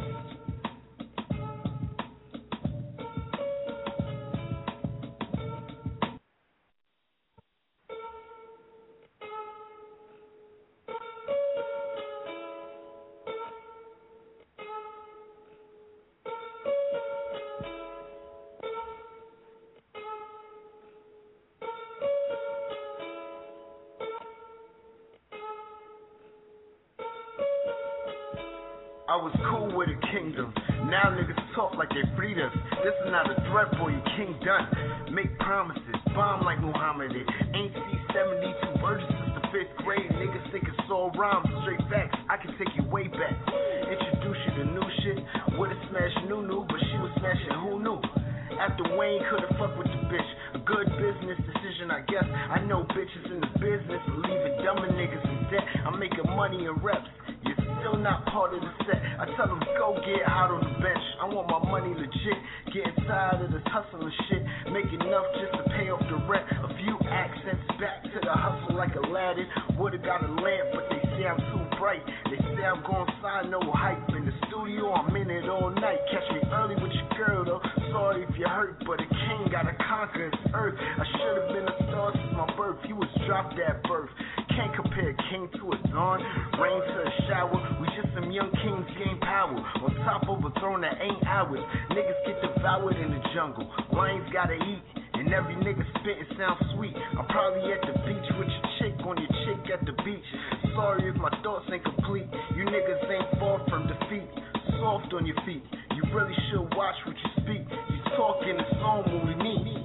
I was cool with a kingdom. Now niggas talk like they freed us. This is not a threat for you, king done. Make promises, bomb like Muhammad. Ain't see 72 verses since the 5th grade, niggas think it's all rhymes, straight facts. I can take you way back. Introduce you to new shit. Would've smashed Nunu, but she was smashing who knew. After Wayne couldn't fuck with the bitch. A good business decision, I guess. I know bitches in the business, leaving dumber niggas in debt. I'm making money in reps. You're still not part of the set. I tell them go get out on the bench. I want my money legit. Getting tired of this hustling shit. Make enough just to pay off the rent. A few accents back to the hustle like Aladdin. Would've got a lamp, but they say I'm too bright. They say I'm gon' sign no hype. In the studio, I'm in it all night. Catch me early with your girl though. Sorry if you're hurt, but a king gotta conquer his earth. I should've been a star since my birth. You was dropped at birth. Can't compare a king to a dawn, rain to a shower. We just some young kings gain power. On top of a throne that ain't ours. Niggas get devoured in the jungle. Lions gotta eat, and every nigga spittin' sounds sweet. I'm probably at the beach with your chick on your chick at the beach. Sorry if my thoughts ain't complete. You niggas ain't far from defeat. Soft on your feet. You really should watch what you speak. You talk in the song when we meet.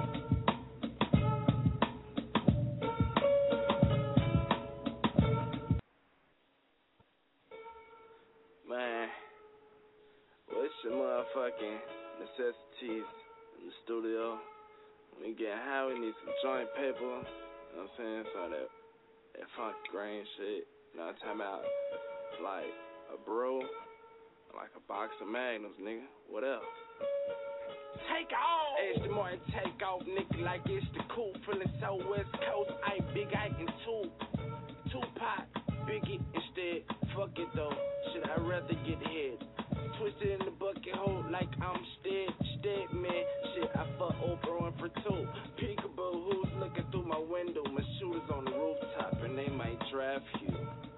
Man, what's your motherfucking necessities in the studio? When we get high, we need some joint paper. You know what I'm saying? So that funky grain shit. You know what I'm talking about? Like a brew, like a box of Magnums, nigga. What else? Take off! Aston Martin, take off, nigga, like it's the cool. Feeling so West Coast, I Big Ike and Tupac, Biggie instead. Fuck it though, shit, I'd rather get head. Twisted in the bucket hole like I'm stead, man. Shit, I fuck Oprah for two. Peekaboo, who's looking through my window? My shooters on the rooftop and they might draft you.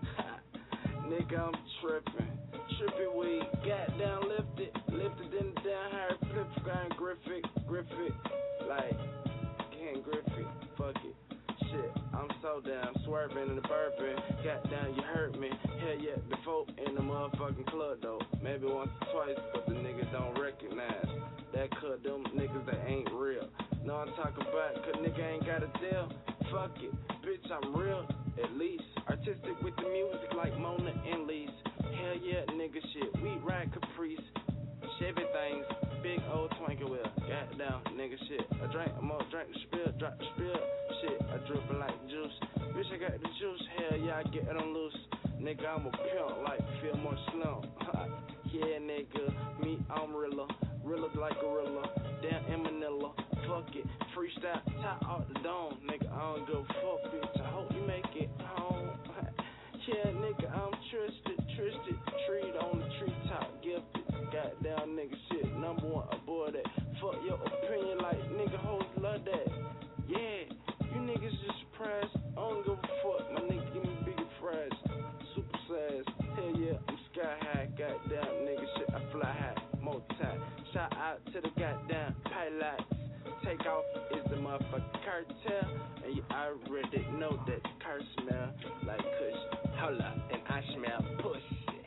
Nigga, I'm tripping weed, got down, lifted in the down higher, flip, grind, Griffith, like, Ken Griffith, fuck it, shit, I'm so down, swerving in the bourbon, got down, you hurt me, hell yeah, before in the motherfucking club though, maybe once or twice, but the niggas don't recognize, that cut them niggas that ain't real, know I'm talking about, cause nigga ain't got a deal, fuck it, bitch, I'm real, at least, artistic with the music like Mona and Lise. Hell yeah, nigga shit, we ride Caprice, Chevy things, big old twinkle wheel, goddamn nigga shit. I drank, I'm gonna drink the spill, drop the spill, shit, I drippin' like juice. Bitch, I got the juice, hell yeah, I get it on loose. Nigga, I'm a pimp like Fillmore Slim. Yeah, nigga, me, I'm realer like gorilla, down in Manila. Fuck it, freestyle, top off the dome, nigga, I don't go fuck, bitch. I hope you make it home. Yeah, nigga, I'm twisted, treed on the treetop, gifted. Goddamn nigga shit, number one aboard that. Fuck your opinion like nigga hoes love that. Yeah, you niggas just surprised. I don't give a fuck, my nigga give me bigger fries. Super size, hell yeah, I'm sky high. Goddamn nigga shit, I fly high, more time. Shout out to the goddamn pilots. Take off is the motherfucking cartel, and you already know that the car smell like kush. Holla, and I smell pussy.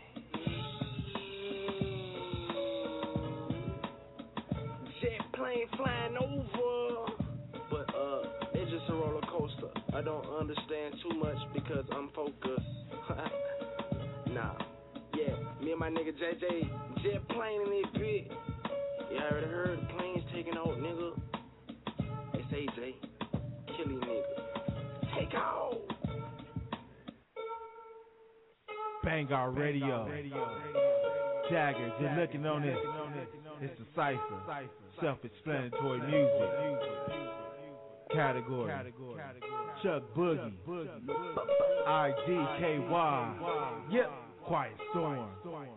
Jet plane flying over, but it's just a roller coaster. I don't understand too much because I'm focused. Nah, yeah, me and my nigga JJ, jet plane in this bit. You already heard the planes taking out, nigga. It's AJ, killing nigga. Take off. Bang our radio. Jagger, just looking on this. It's the cipher. Self-explanatory music. Category. Chuck Boogie. IDKY. Yep. Quiet Storm.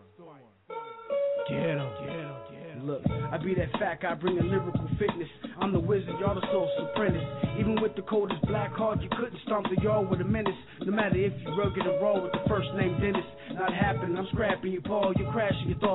Get him. Look, I be that fat guy bringing lyrical fitness. I'm the wizard, y'all the soul apprentice. Even with the coldest black heart, you couldn't stomp the yard with a menace. No matter if you rugged or raw with the first name Dennis. Not happening, I'm scrapping your paw, you're crashing your thoughts.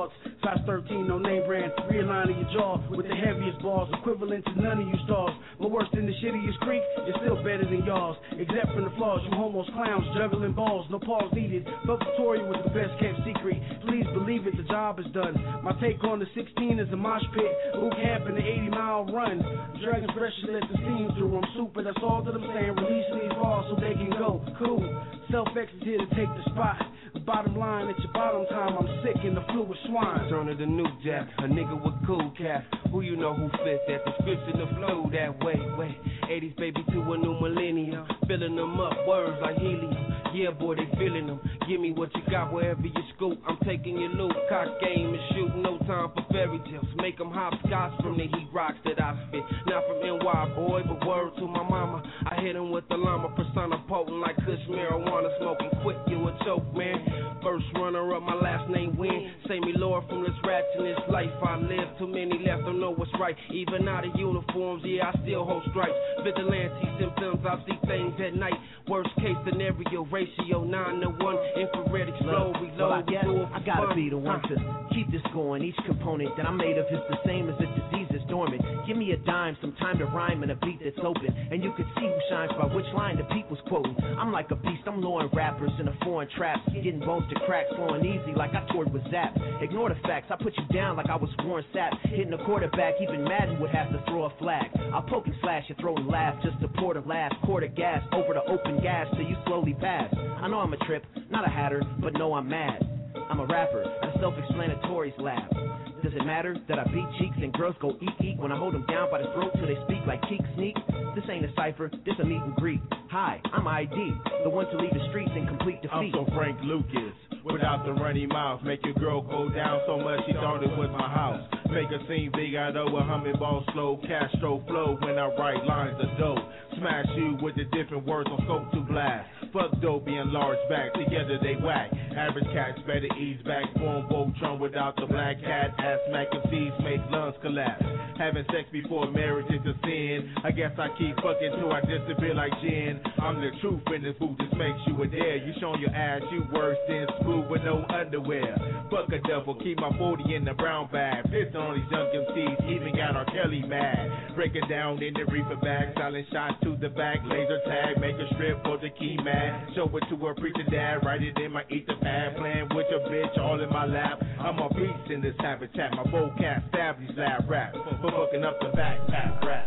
Past 13, no name brand, realigning your jaw with the heaviest balls, equivalent to none of you stars. My worse than the shittiest creek is still better than y'all's, except for the flaws. You homos clowns juggling balls, no pause needed. But Victoria was the best kept secret. Please believe it, the job is done. My take on the 16 is a mosh pit. Luke Hamp in the 80-mile run. Dragon's pressure let the steam through. I'm super, that's all that I'm saying. Releasing these balls so they can go. Cool. Self-X is here to take the spot. Bottom line, at your bottom time, I'm sick in the flu with swine. Turn of the new jack, a nigga with cool cap. Who you know who fit that description of flow that way? 80s baby to a new millennium. Filling them up, words like helium. Yeah, boy, they feeling them. Give me what you got wherever you scoop. I'm taking your loot, cock game and shoot. No time for fairy tales. Make them hopscotch from the heat rocks that I spit. Not from NY, boy, but word to my mama. I hit him with the llama, persona potent like Kush marijuana smoking. Quick, you a choke, man. First runner up, my last name win. Say me Lord from this rats in this life I live. Too many left, don't know what's right. Even out of uniforms, yeah, I still hold stripes. Vigilante symptoms, I see things at night. Worst case scenario, ratio 9 to 1. Infrared explode, reload. Well, I guess I gotta be the one to keep this going. Each component that I'm made of is the same as a disease that's dormant. Give me a dime, some time to rhyme and a beat that's open, and you can see who shines by which line the people's quoting. I'm like a beast, I'm luring rappers in a foreign trap, getting bones to crack, flowing easy like I toured with Zap. Ignore the facts, I put you down like I was Warren Sapp. Hitting the quarterback, even Madden would have to throw a flag. I'll poke and slash your throat and laugh just to pour the last quart of gas over the open gas till you slowly pass. I know I'm a trip, not a hatter, but no, I'm mad. I'm a rapper at a self-explanatory's lab. Does it matter that I beat cheeks and girls go eek when I hold them down by the throat till they speak like cheek sneak? This ain't a cipher, this a meet and greet. Hi, I'm ID, the one to leave the streets in complete defeat. I'm so Frank Lucas, without the runny mouth. Make your girl go down so much she thought it was my house. Make her seem big, I know a humming ball slow. Castro flow when I write lines of dope. Smash you with the different words on scope to blast. Fuck dope being large back, together they whack. Average cats better ease back. Form Voltron without the black cat. Ass mac and seeds make lungs collapse. Having sex before marriage is a sin. I guess I keep fucking till I disappear like gin. I'm the truth in this booth, this makes you a dare. You showing your ass, you worse than smooth with no underwear. Fuck a devil, keep my 40 in the brown bag. Pissing on these young MCs, even got R. Kelly mad. Break it down in the reefer bag, silent shots to the back, laser tag, make a strip for the key man. Show it to her preacher dad, write it in my ether pad. Playing with your bitch all in my lap. I'm a beast in this habitat, my vocab stab these lab rap. For hooking up the backpack rap.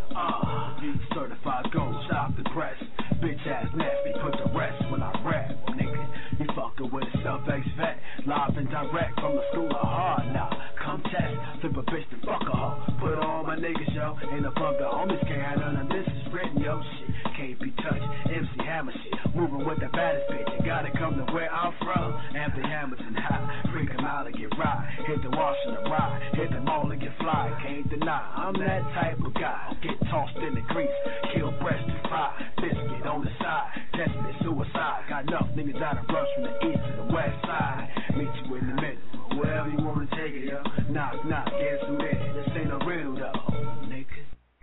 Certified gold, stop the press. Bitch ass nasty, put the rest when I rap, nigga. You fucking with a self-ex vet, live and direct from the school of hard now. Come test, flip a bitch to fuck a hoe. Put on my niggas, yo. Ain't a fuck the homies can't have none of this is written, yo. Shit can't be touched. MC Hammer shit, moving with the baddest bitch. You gotta come to where I'm from. Anthony Hamilton high, freak him out and get right. Hit the wash and the ride, hit the mall and get fly. Can't deny, I'm that type of guy. Get tossed in the grease, kill breast and fry. Biscuit on the side, test me suicide. Got enough niggas out of rush from the east to the west side. Meet you in the middle, wherever you wanna take it, yo. Knock, knock, get some in. This ain't no real though, nigga.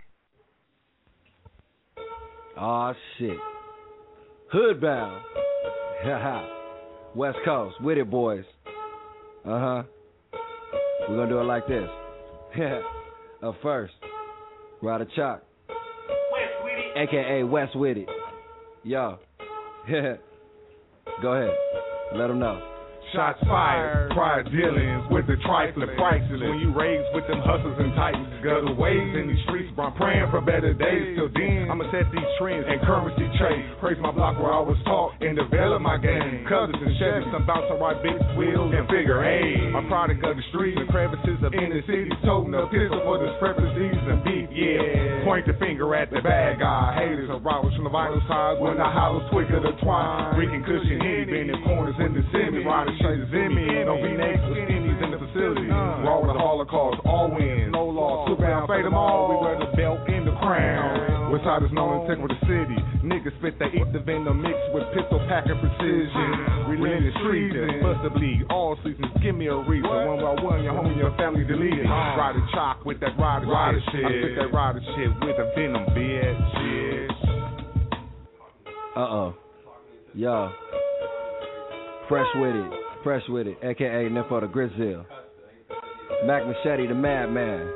Aw, shit. Hoodbound. Haha. West Coast. With it, boys. Uh-huh. We're gonna do it like this. Up first, Ryder Chalk. West with it. AKA West with it. Yo. Go ahead. Let them know. Shots fired, prior dealings with the trifling priceless. When you raised with them hustlers and titans, gutter ways in these streets, but I'm praying for better days. Till then, I'ma set these trends and currency trade. Praise my block where I was taught and develop my game. Cousins and Chevys, I'm about to ride big wheels and figure eight. My product of the streets, the crevices of inner city, toting a pistol for discrepancies and beef. Yeah, point the finger at the bad guy. Haters are robbers from the vital side when the hollows twicker the twine. Freaking cushion hitty, bending corners in the city, riding traders in me, no V-necks or skinnies in the facility. Raw with the Holocaust, all wins, no loss. Super down, fade them all. We wear the belt in the crown. West side is known as with the city. Niggas spit the ether venom mixed with pistol packing precision. Relentless treason, bust the bleed. All seasons, give me a reason. One by one, your homie, your family deleted. Ryder Chalk with that rider shit. I spit that rider shit with a venom, bitch. Yo. Fresh with it, aka Nympho the Grizzle. Mac Machete, the madman.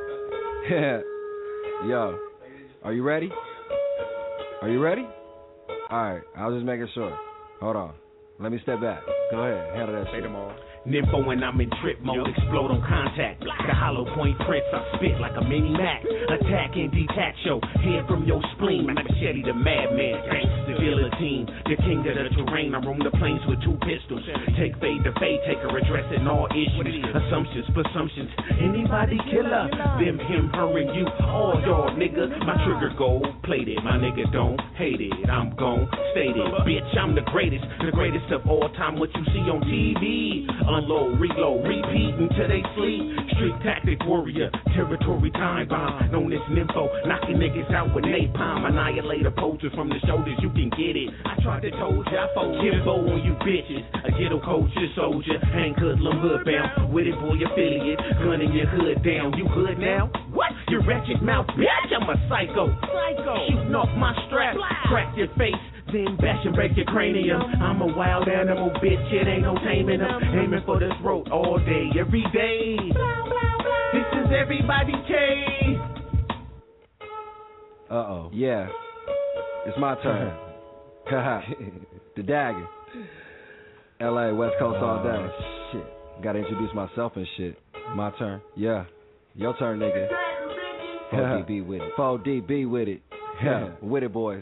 Yo, are you ready? Are you ready? Alright, I was just making sure. Hold on. Let me step back. Go ahead, handle that shit. Nympho when I'm in trip mode, explode on contact. The hollow point prints, I spit like a mini Mac. Attack and detach your head from your spleen. Machete the madman, gangsta guillotine. The king of the terrain, I roam the plains with 2 pistols. Take fade to fade, taker addressing all issues. Assumptions, presumptions, anybody killer. Them, him, her, and you, all y'all nigga. My trigger gold plated, my nigga don't hate it. I'm gon' state it, bitch, I'm the greatest of all time. What you see on TV, unload, reload, repeat until they sleep. Street tactic warrior, territory time bomb, known as Nympho, knocking niggas out with napalm. Annihilator posters from the shoulders, you can get it. I tried to told ya, I fold Kimbo on you bitches. A ghetto culture soldier, Hank Hoodlum hood bound, with it boy affiliate, gunning your hood down. You hood now? What? You wretched mouth bitch, I'm a psycho. Shooting off my strap, crack your face. Then bash and break your cranium. I'm a wild animal, bitch, it ain't no taming them. Aiming for this throat all day, every day. This is everybody K. Uh-oh, yeah. It's my turn. The dagger. LA, West Coast all day. Shit. Gotta introduce myself and shit. My turn. Yeah. Your turn, nigga. 4DB with it. 4DB with it. Yeah. With it, boys.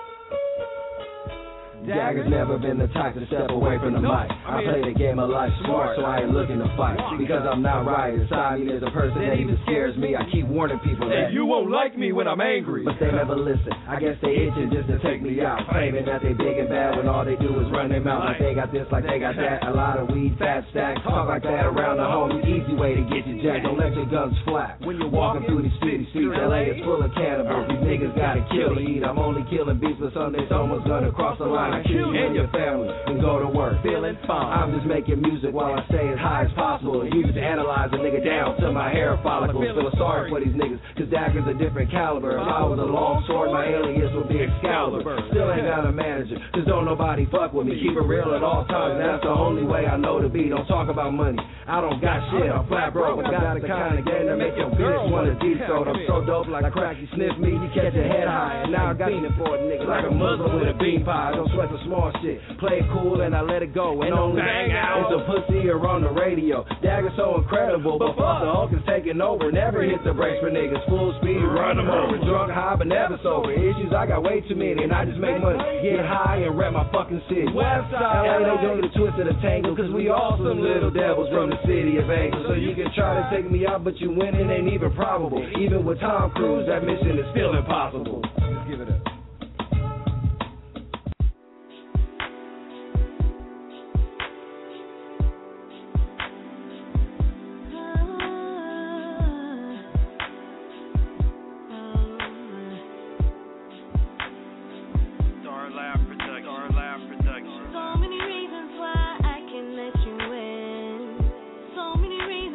Dagger's never been the type to step away from the mic. I play the game of life smart, so I ain't looking to fight. Because I'm not right inside me, there's a person that even scares me. I keep warning people that you won't like me when I'm angry. But they never listen. I guess they itching just to take me out. Claiming that they big and bad when all they do is run their mouth. Like they got this, like they got that. A lot of weed, fat stacks. Talk like that around the home. Easy way to get you jacked. Don't let your guns flap. When you're walking through these city streets, LA is full of cannibals. These niggas gotta kill to eat. I'm only killing beats, but some days almost gonna cross the line. I kill you and your family and go to work feeling fine. I'm just making music while I stay as high as possible. You just analyze a nigga down to my hair follicles. Feel sorry for these niggas, cause Dagger's a different caliber. If I was a long sword, my alias would be Excalibur. Still ain't got a manager, cause don't nobody fuck with me. Keep it real at all times, that's the only way I know to be. Don't talk about money, I don't got shit. I'm flat broke, I got the kind of game that make your bitch wanna de-sold. I'm so dope like a crack, you sniff me, you catch your head high. And now I got it for a nigga like a Muslim with a bean pie. Don't sweat the small shit. Play it cool and I let it go. And only it's a pussy or on the radio. Dagger's so incredible, but fuck the Hulk is taking over. Never hit the brakes for niggas. Full speed, run them over. Drunk, high, but never sober. Issues, I got way too many, and I just make money. Get high and rep my fucking city. LA, they don't get a twist of the tangle, cause we all some little devils from the city of angels. So you can try to take me out, but you winning ain't even probable. Even with Tom Cruise, that mission is still impossible. Let's give it up.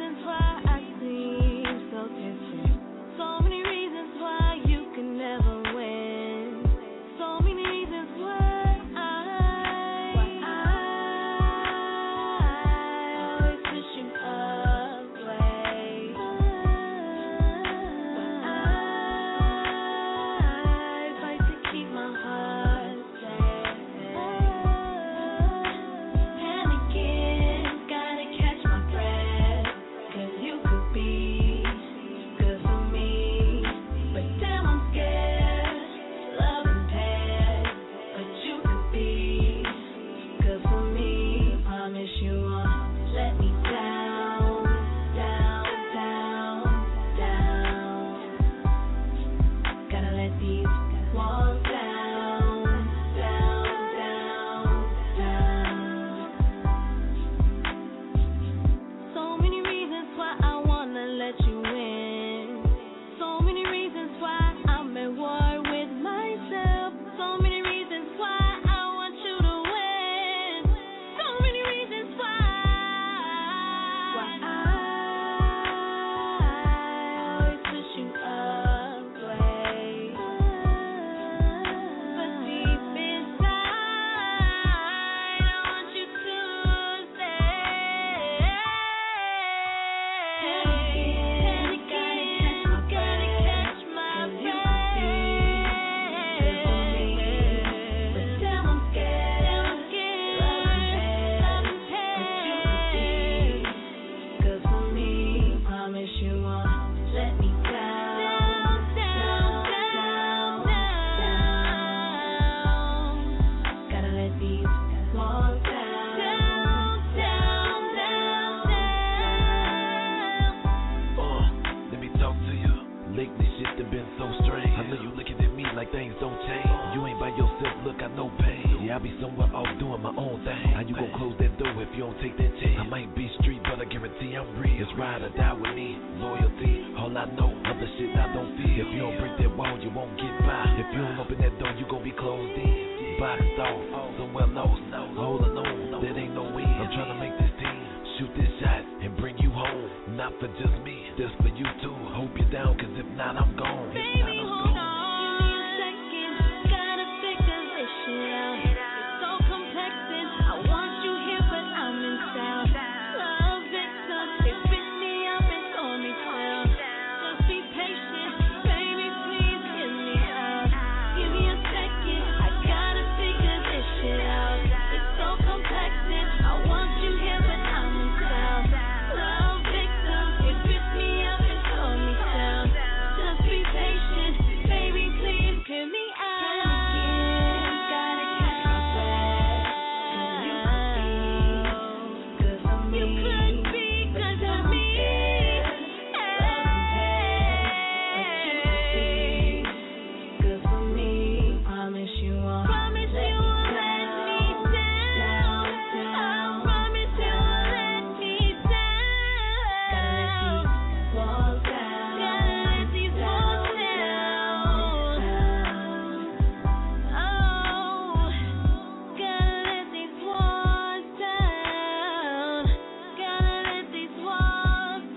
So many reasons why you can never life done been so strange. I know you looking at me like things don't change. You ain't by yourself, look, I know pain. Yeah, I be somewhere off doing my own thing. How you gon' close that door if you don't take that chance? I might be street, but I guarantee I'm real. It's ride or die with me, loyalty, all I know. Other shit I don't feel. If you don't break that wall, you won't get by. If you don't open that door, you gon' be closed in. Boxed off, somewhere lost, all alone. That ain't no win. I'm trying to make this team shoot this shot and bring you home. Not for just me, just for you too. Hope you're down, cause if not, I'm gone. Baby, hold on. Give me a second. Gotta figure this shit out. It's so complex and I want you here, but I'm in town. Love victim, it fit me up and told me clown. Just be patient, baby, please hear me out. Give me a second. I gotta figure this shit out. It's so complex and I want you here, but I'm in town. Love victim, it fit me up and told me clown. Just be patient, baby, please hear me out. Gotta catch my breath. You could be good to me. Good for me. Promise you won't let me down. I promise you won't let me down. Gotta let these walls down. Oh, gotta let these walls down. Gotta let these walls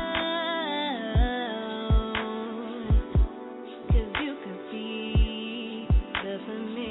down. 'Cause you could be good for me.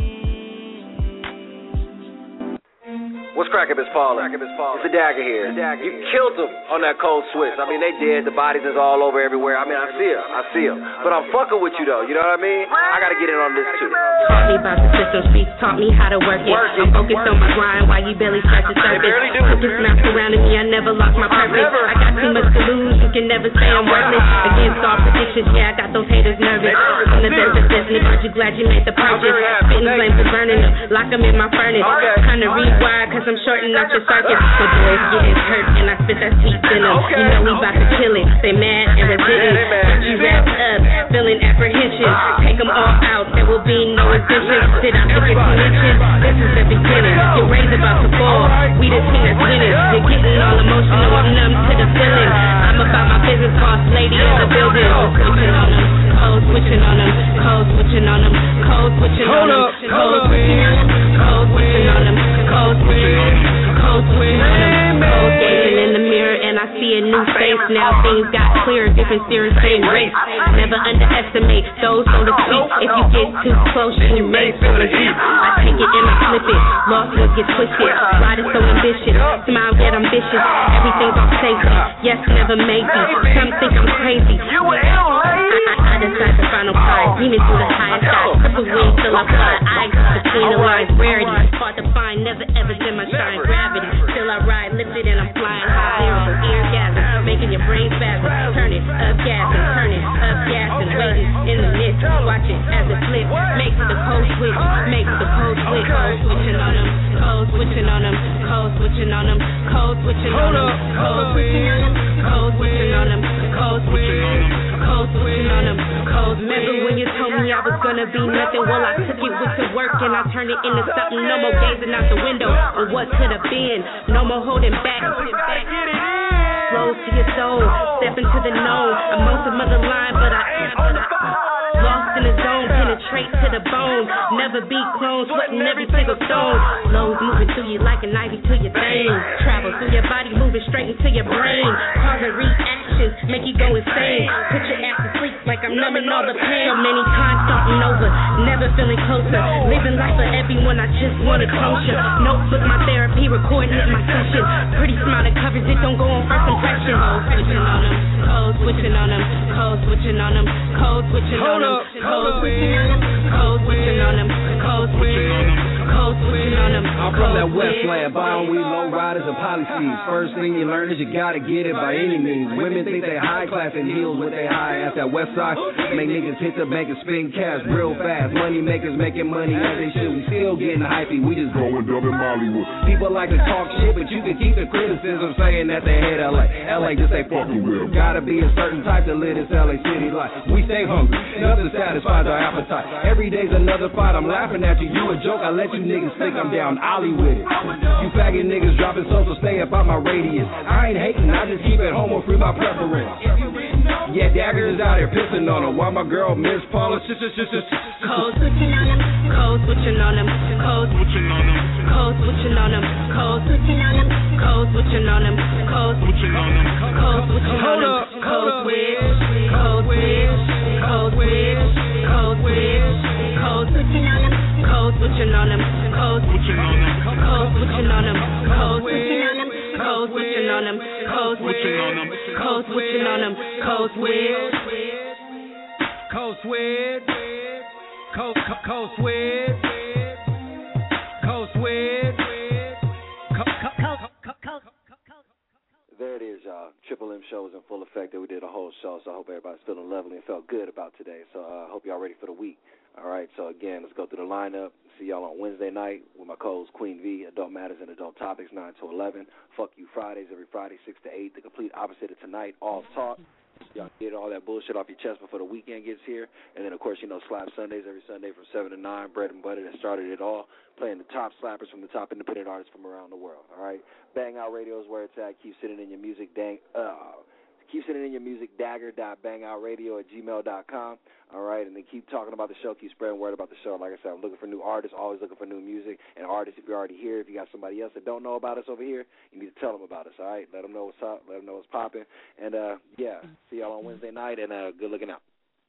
What's cracking, Miss Paula? It's the Dagger here. You killed them on that cold switch. I mean, they dead. The bodies is all over everywhere. I mean, I see them. But I'm fucking with you, though. You know what I mean? I gotta get in on this, too. Taught me about the system, streets taught me how to work it. I'm focused on my grind while you barely scratch the surface. Focus now surrounding me, I never lost my purpose. I got too much to lose, you can never say I'm worthless. Against all predictions, yeah, I got those haters nervous. I'm the best at this, nigga, you glad you made the purchase. Spitting flames and burning them, lock them in my furnace. Kinda rewire, cause I'm shorting out your circuit. My boys getting hurt, and I spit that sweet venom. You know we about to kill it, they mad and resistant. Got you wrapped up, feeling apprehension. Take them all out, there will be no resistance. Sit out to get 2 inches, this is the beginning. Your rays about to fall, we the team that's winning. You're getting all emotional, I'm numb to the feeling. I'm about my business, boss lady in the building. Switching on them, code switching on them, code switching on them, code switching on them, code switching on them, code switching on them, code switching on them, code switching on them, code gazing in the mirror and I see a new face. Now things got clear, different series, same race. Never underestimate those on the street. If you get too close, you may feel the heat. I take it and I flip it, lost will get twisted. Ride is so ambitious, smile get ambitious. Everything's on safety, yes, never maybe. Some think I'm crazy. I decide the final prize. Demons through the highest sky. Triple wings till I fly. Eyes between the lines. Rarity. Hard to find. Never ever dim my shine. Gravity. Till I ride. Lifted and I'm flying high. Zero. Eargasm. Making your brain spasm. Turn it up gas and turn it up gas and waiting in the midst. Watch it as it flips. Makes the code switch. Makes the code switch. Code switching on them. Code switching on them. Code switching on them. Code switching on them. Code switching on them. Code switching on them. Code switching on them. Code switching on them. Code. Remember when you told me I was gonna be nothing? Well, I took it with the work and I turned it into something. No more gazing out the window on what could have been. No more holding back. Flow to your soul. Step into the known. I'm on some other line, but I lost in the zone. Penetrate to the bone. Never be clone. Sweating every single stone. Flows moving through you like an ivy to your veins. Travel through your body, moving straight into your brain. Causing reactions, make you go insane. Put your ass to sleep like I'm numbing all the pain. So many times starting over, never feeling closer. Living life for everyone, I just want a closure. Notebook my therapy, recording it my session. Pretty smart it covers it, don't go on first impression. Code switching on them, code switching on them, code switching on them, code switching on them, code switching on them, code switching on them, code switching on them, code switching. I'm from that Westland, buying weed, low riders and policies. First thing you learn is you gotta get it by any means. Women think they high class in heels with they high ass. That West Side make niggas hit the bank and spend cash real fast. Money makers making money as they should. We still getting hypey, we just going dumb in Hollywood. People like to talk shit, but you can keep the criticism saying that they hate LA. LA just ain't fucking with them. Gotta be a certain type to live this LA city life. We stay hungry, nothing satisfies our appetite. Every day's another fight, I'm laughing at you. You a joke, I let you niggas think I'm down Ollie with it. You faggot niggas dropping social, stay up out my radius. I ain't hating, I just keep it homo free by preference. Yeah, Dagger is out here pissing on him. While my girl Miss Paula Code switching on him, code switching on him, code switching on him, code switching on him, code switching on him, code switching on him, code switching on him, code switching on him, code switch, code switch, code switch, code switch, code switching on him, code switching on him, code switching on him, code switching on him, code switching on him, code switching on him, code switching on him, code switching on him, code switch, code switch, code switch, code switch, There it is, y'all. Triple M show is in full effect. We did a whole show, so I hope everybody's feeling lovely and felt good about today. So I hope y'all ready for the week. All right, so again, let's go through the lineup. See y'all on Wednesday night with my co-host Queen V, Adult Matters and Adult Topics, 9 to 11. Fuck You Fridays, every Friday, 6 to 8. The complete opposite of tonight, all talk. Y'all get all that bullshit off your chest before the weekend gets here. And then, of course, Slap Sundays every Sunday from 7 to 9, bread and butter that started it all, playing the top slappers from the top independent artists from around the world, all right? Bang Out Radio is where it's at. Keep sitting in your music, keep sending in your music, dagger.bangoutradio@gmail.com, all right? And then keep talking about the show, keep spreading word about the show. Like I said, I'm looking for new artists, always looking for new music. And artists, if you're already here, if you got somebody else that don't know about us over here, you need to tell them about us, all right? Let them know what's up, let them know what's popping. And, yeah, see y'all on Wednesday night, and good looking out.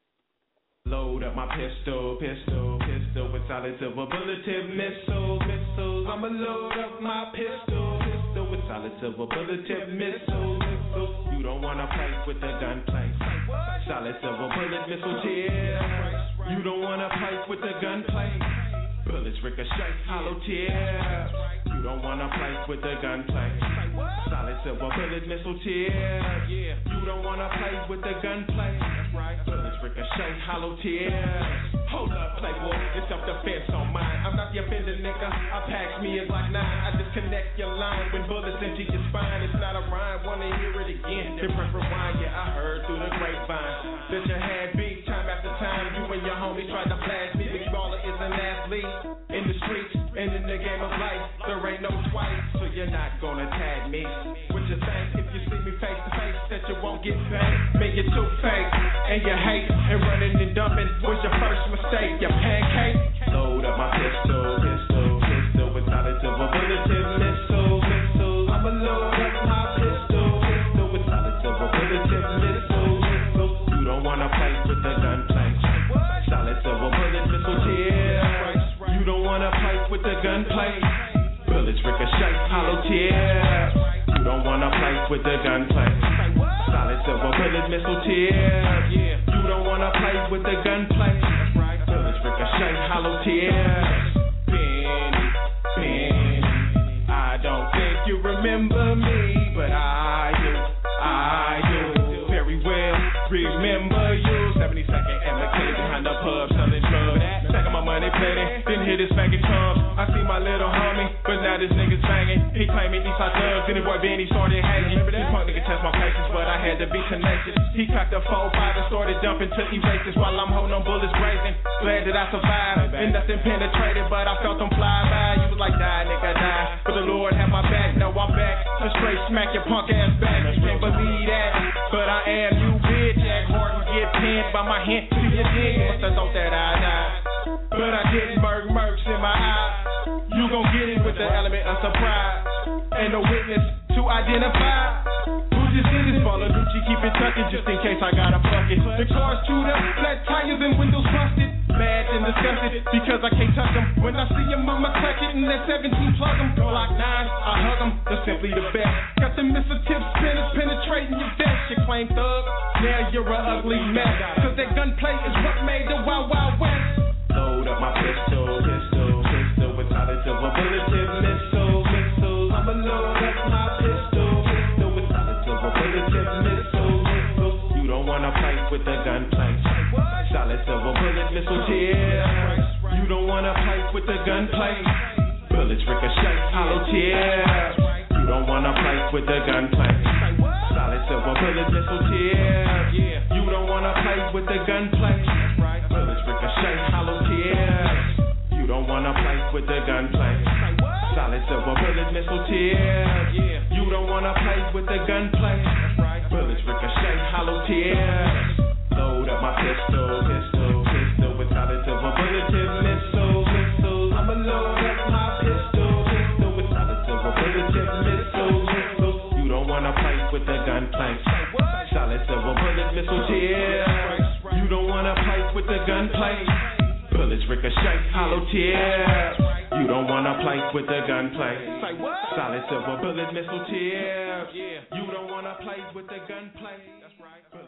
Load up my pistol with solid silver bulleted missiles. I'ma load up my pistol with solid silver bulleted missiles. You don't wanna play with the gunplay. Solid silver bullet missile tear. You don't wanna play with the gunplay. Bullets ricochet, hollow tear. You don't wanna play with the gunplay. Solid silver bullet missile tear. Yeah, you don't wanna play with the gunplay. Bullets ricochet, hollow tear. Hold up, playboy, it's self-defense on mine. I'm not the offender, nigga. I pack me as like 9. I disconnect your line when bullets enter your spine. It's not a rhyme, wanna hear it again. Then press rewind, yeah, I heard through the grapevine that you had beat time after time. You and your homies tried to blast me. Big Baller is an athlete in the streets and in the game of life. There ain't no twice, so you're not gonna tag me. What you think if you see me face to face that you won't get paid? Man, you're too fake and you hate and running and dumping was your first mistake. Your pancake. Load up my pistol with solid silver bulleted missiles. I'ma load up my pistol with solid silver bulleted missiles. You don't wanna play with the gunplay. Solid silver bullet missile tear. You don't wanna play with the gunplay. Bullets ricochet, hollow tear. You don't wanna play with the gunplay. Solid silver bullet missile tear. Yeah, you don't wanna play with the gunplay. Bullets ricochet, hollow tear. Benny, I don't think you remember me, but I do very well remember you. 72nd and McKinney behind the pub selling drugs. Stacking my money plenty, then hit his faggot chums. I see my little homie, but now this nigga's banging. He claiming Eastside thugs, then his boy Benny started hanging. This punk nigga test my patience, but I had to be tenacious. He cocked a 4-5 and started dumping to erase this while I'm holding on bullets grazing. Glad that I survived, and nothing penetrated, but I felt them fly by. You was like, die, nigga, die. But the Lord had my back, now I'm back. A straight smack your punk ass back. You can't believe that, but I am you, bitch. Jack Horton get pinned by my hint to your dick. You must have thought that I died, but I didn't. Mercs in my eye. You gon' get it with the element of surprise. Ain't no witness to identify. Who just did this? Baller Gucci, keep it tucking just in case I gotta fuck it. The car's chewed up, flat tires and windows busted. Mad and disgusted because I can't touch them. When I see your mama clutch it and that 17 plug them. Glock 9, I hug them, they're simply the best. Got the Mr. Tip spinners penetrating your vest. You claim thug, now you're an ugly mess. Cause that gunplay is what made the Wild Wild West. Load up my pistol with solid silver bullet missile tips. You don't wanna play with the gunplay. Bullets ricochet, hollow tips. You don't wanna play with the gunplay. Solid silver bullet missile tips. You don't wanna play with the gunplay. Bullets ricochet, hollow tips. You don't wanna play with the gunplay. Solid silver bullet missile tips. You don't wanna play with the gunplay. Bullets ricochet, hollow tips. Load up my pistol with solid silver bullet tip missiles. I'ma load up my pistol with solid silver bullet tip missiles. You don't wanna play with the gunplay. Solid silver bullet missile tips. You don't wanna play with the gunplay. Bullets ricochet, hollow tips. You don't wanna play with the gunplay. Solid silver bullet missile tips. You don't wanna play with the gunplay. That's right.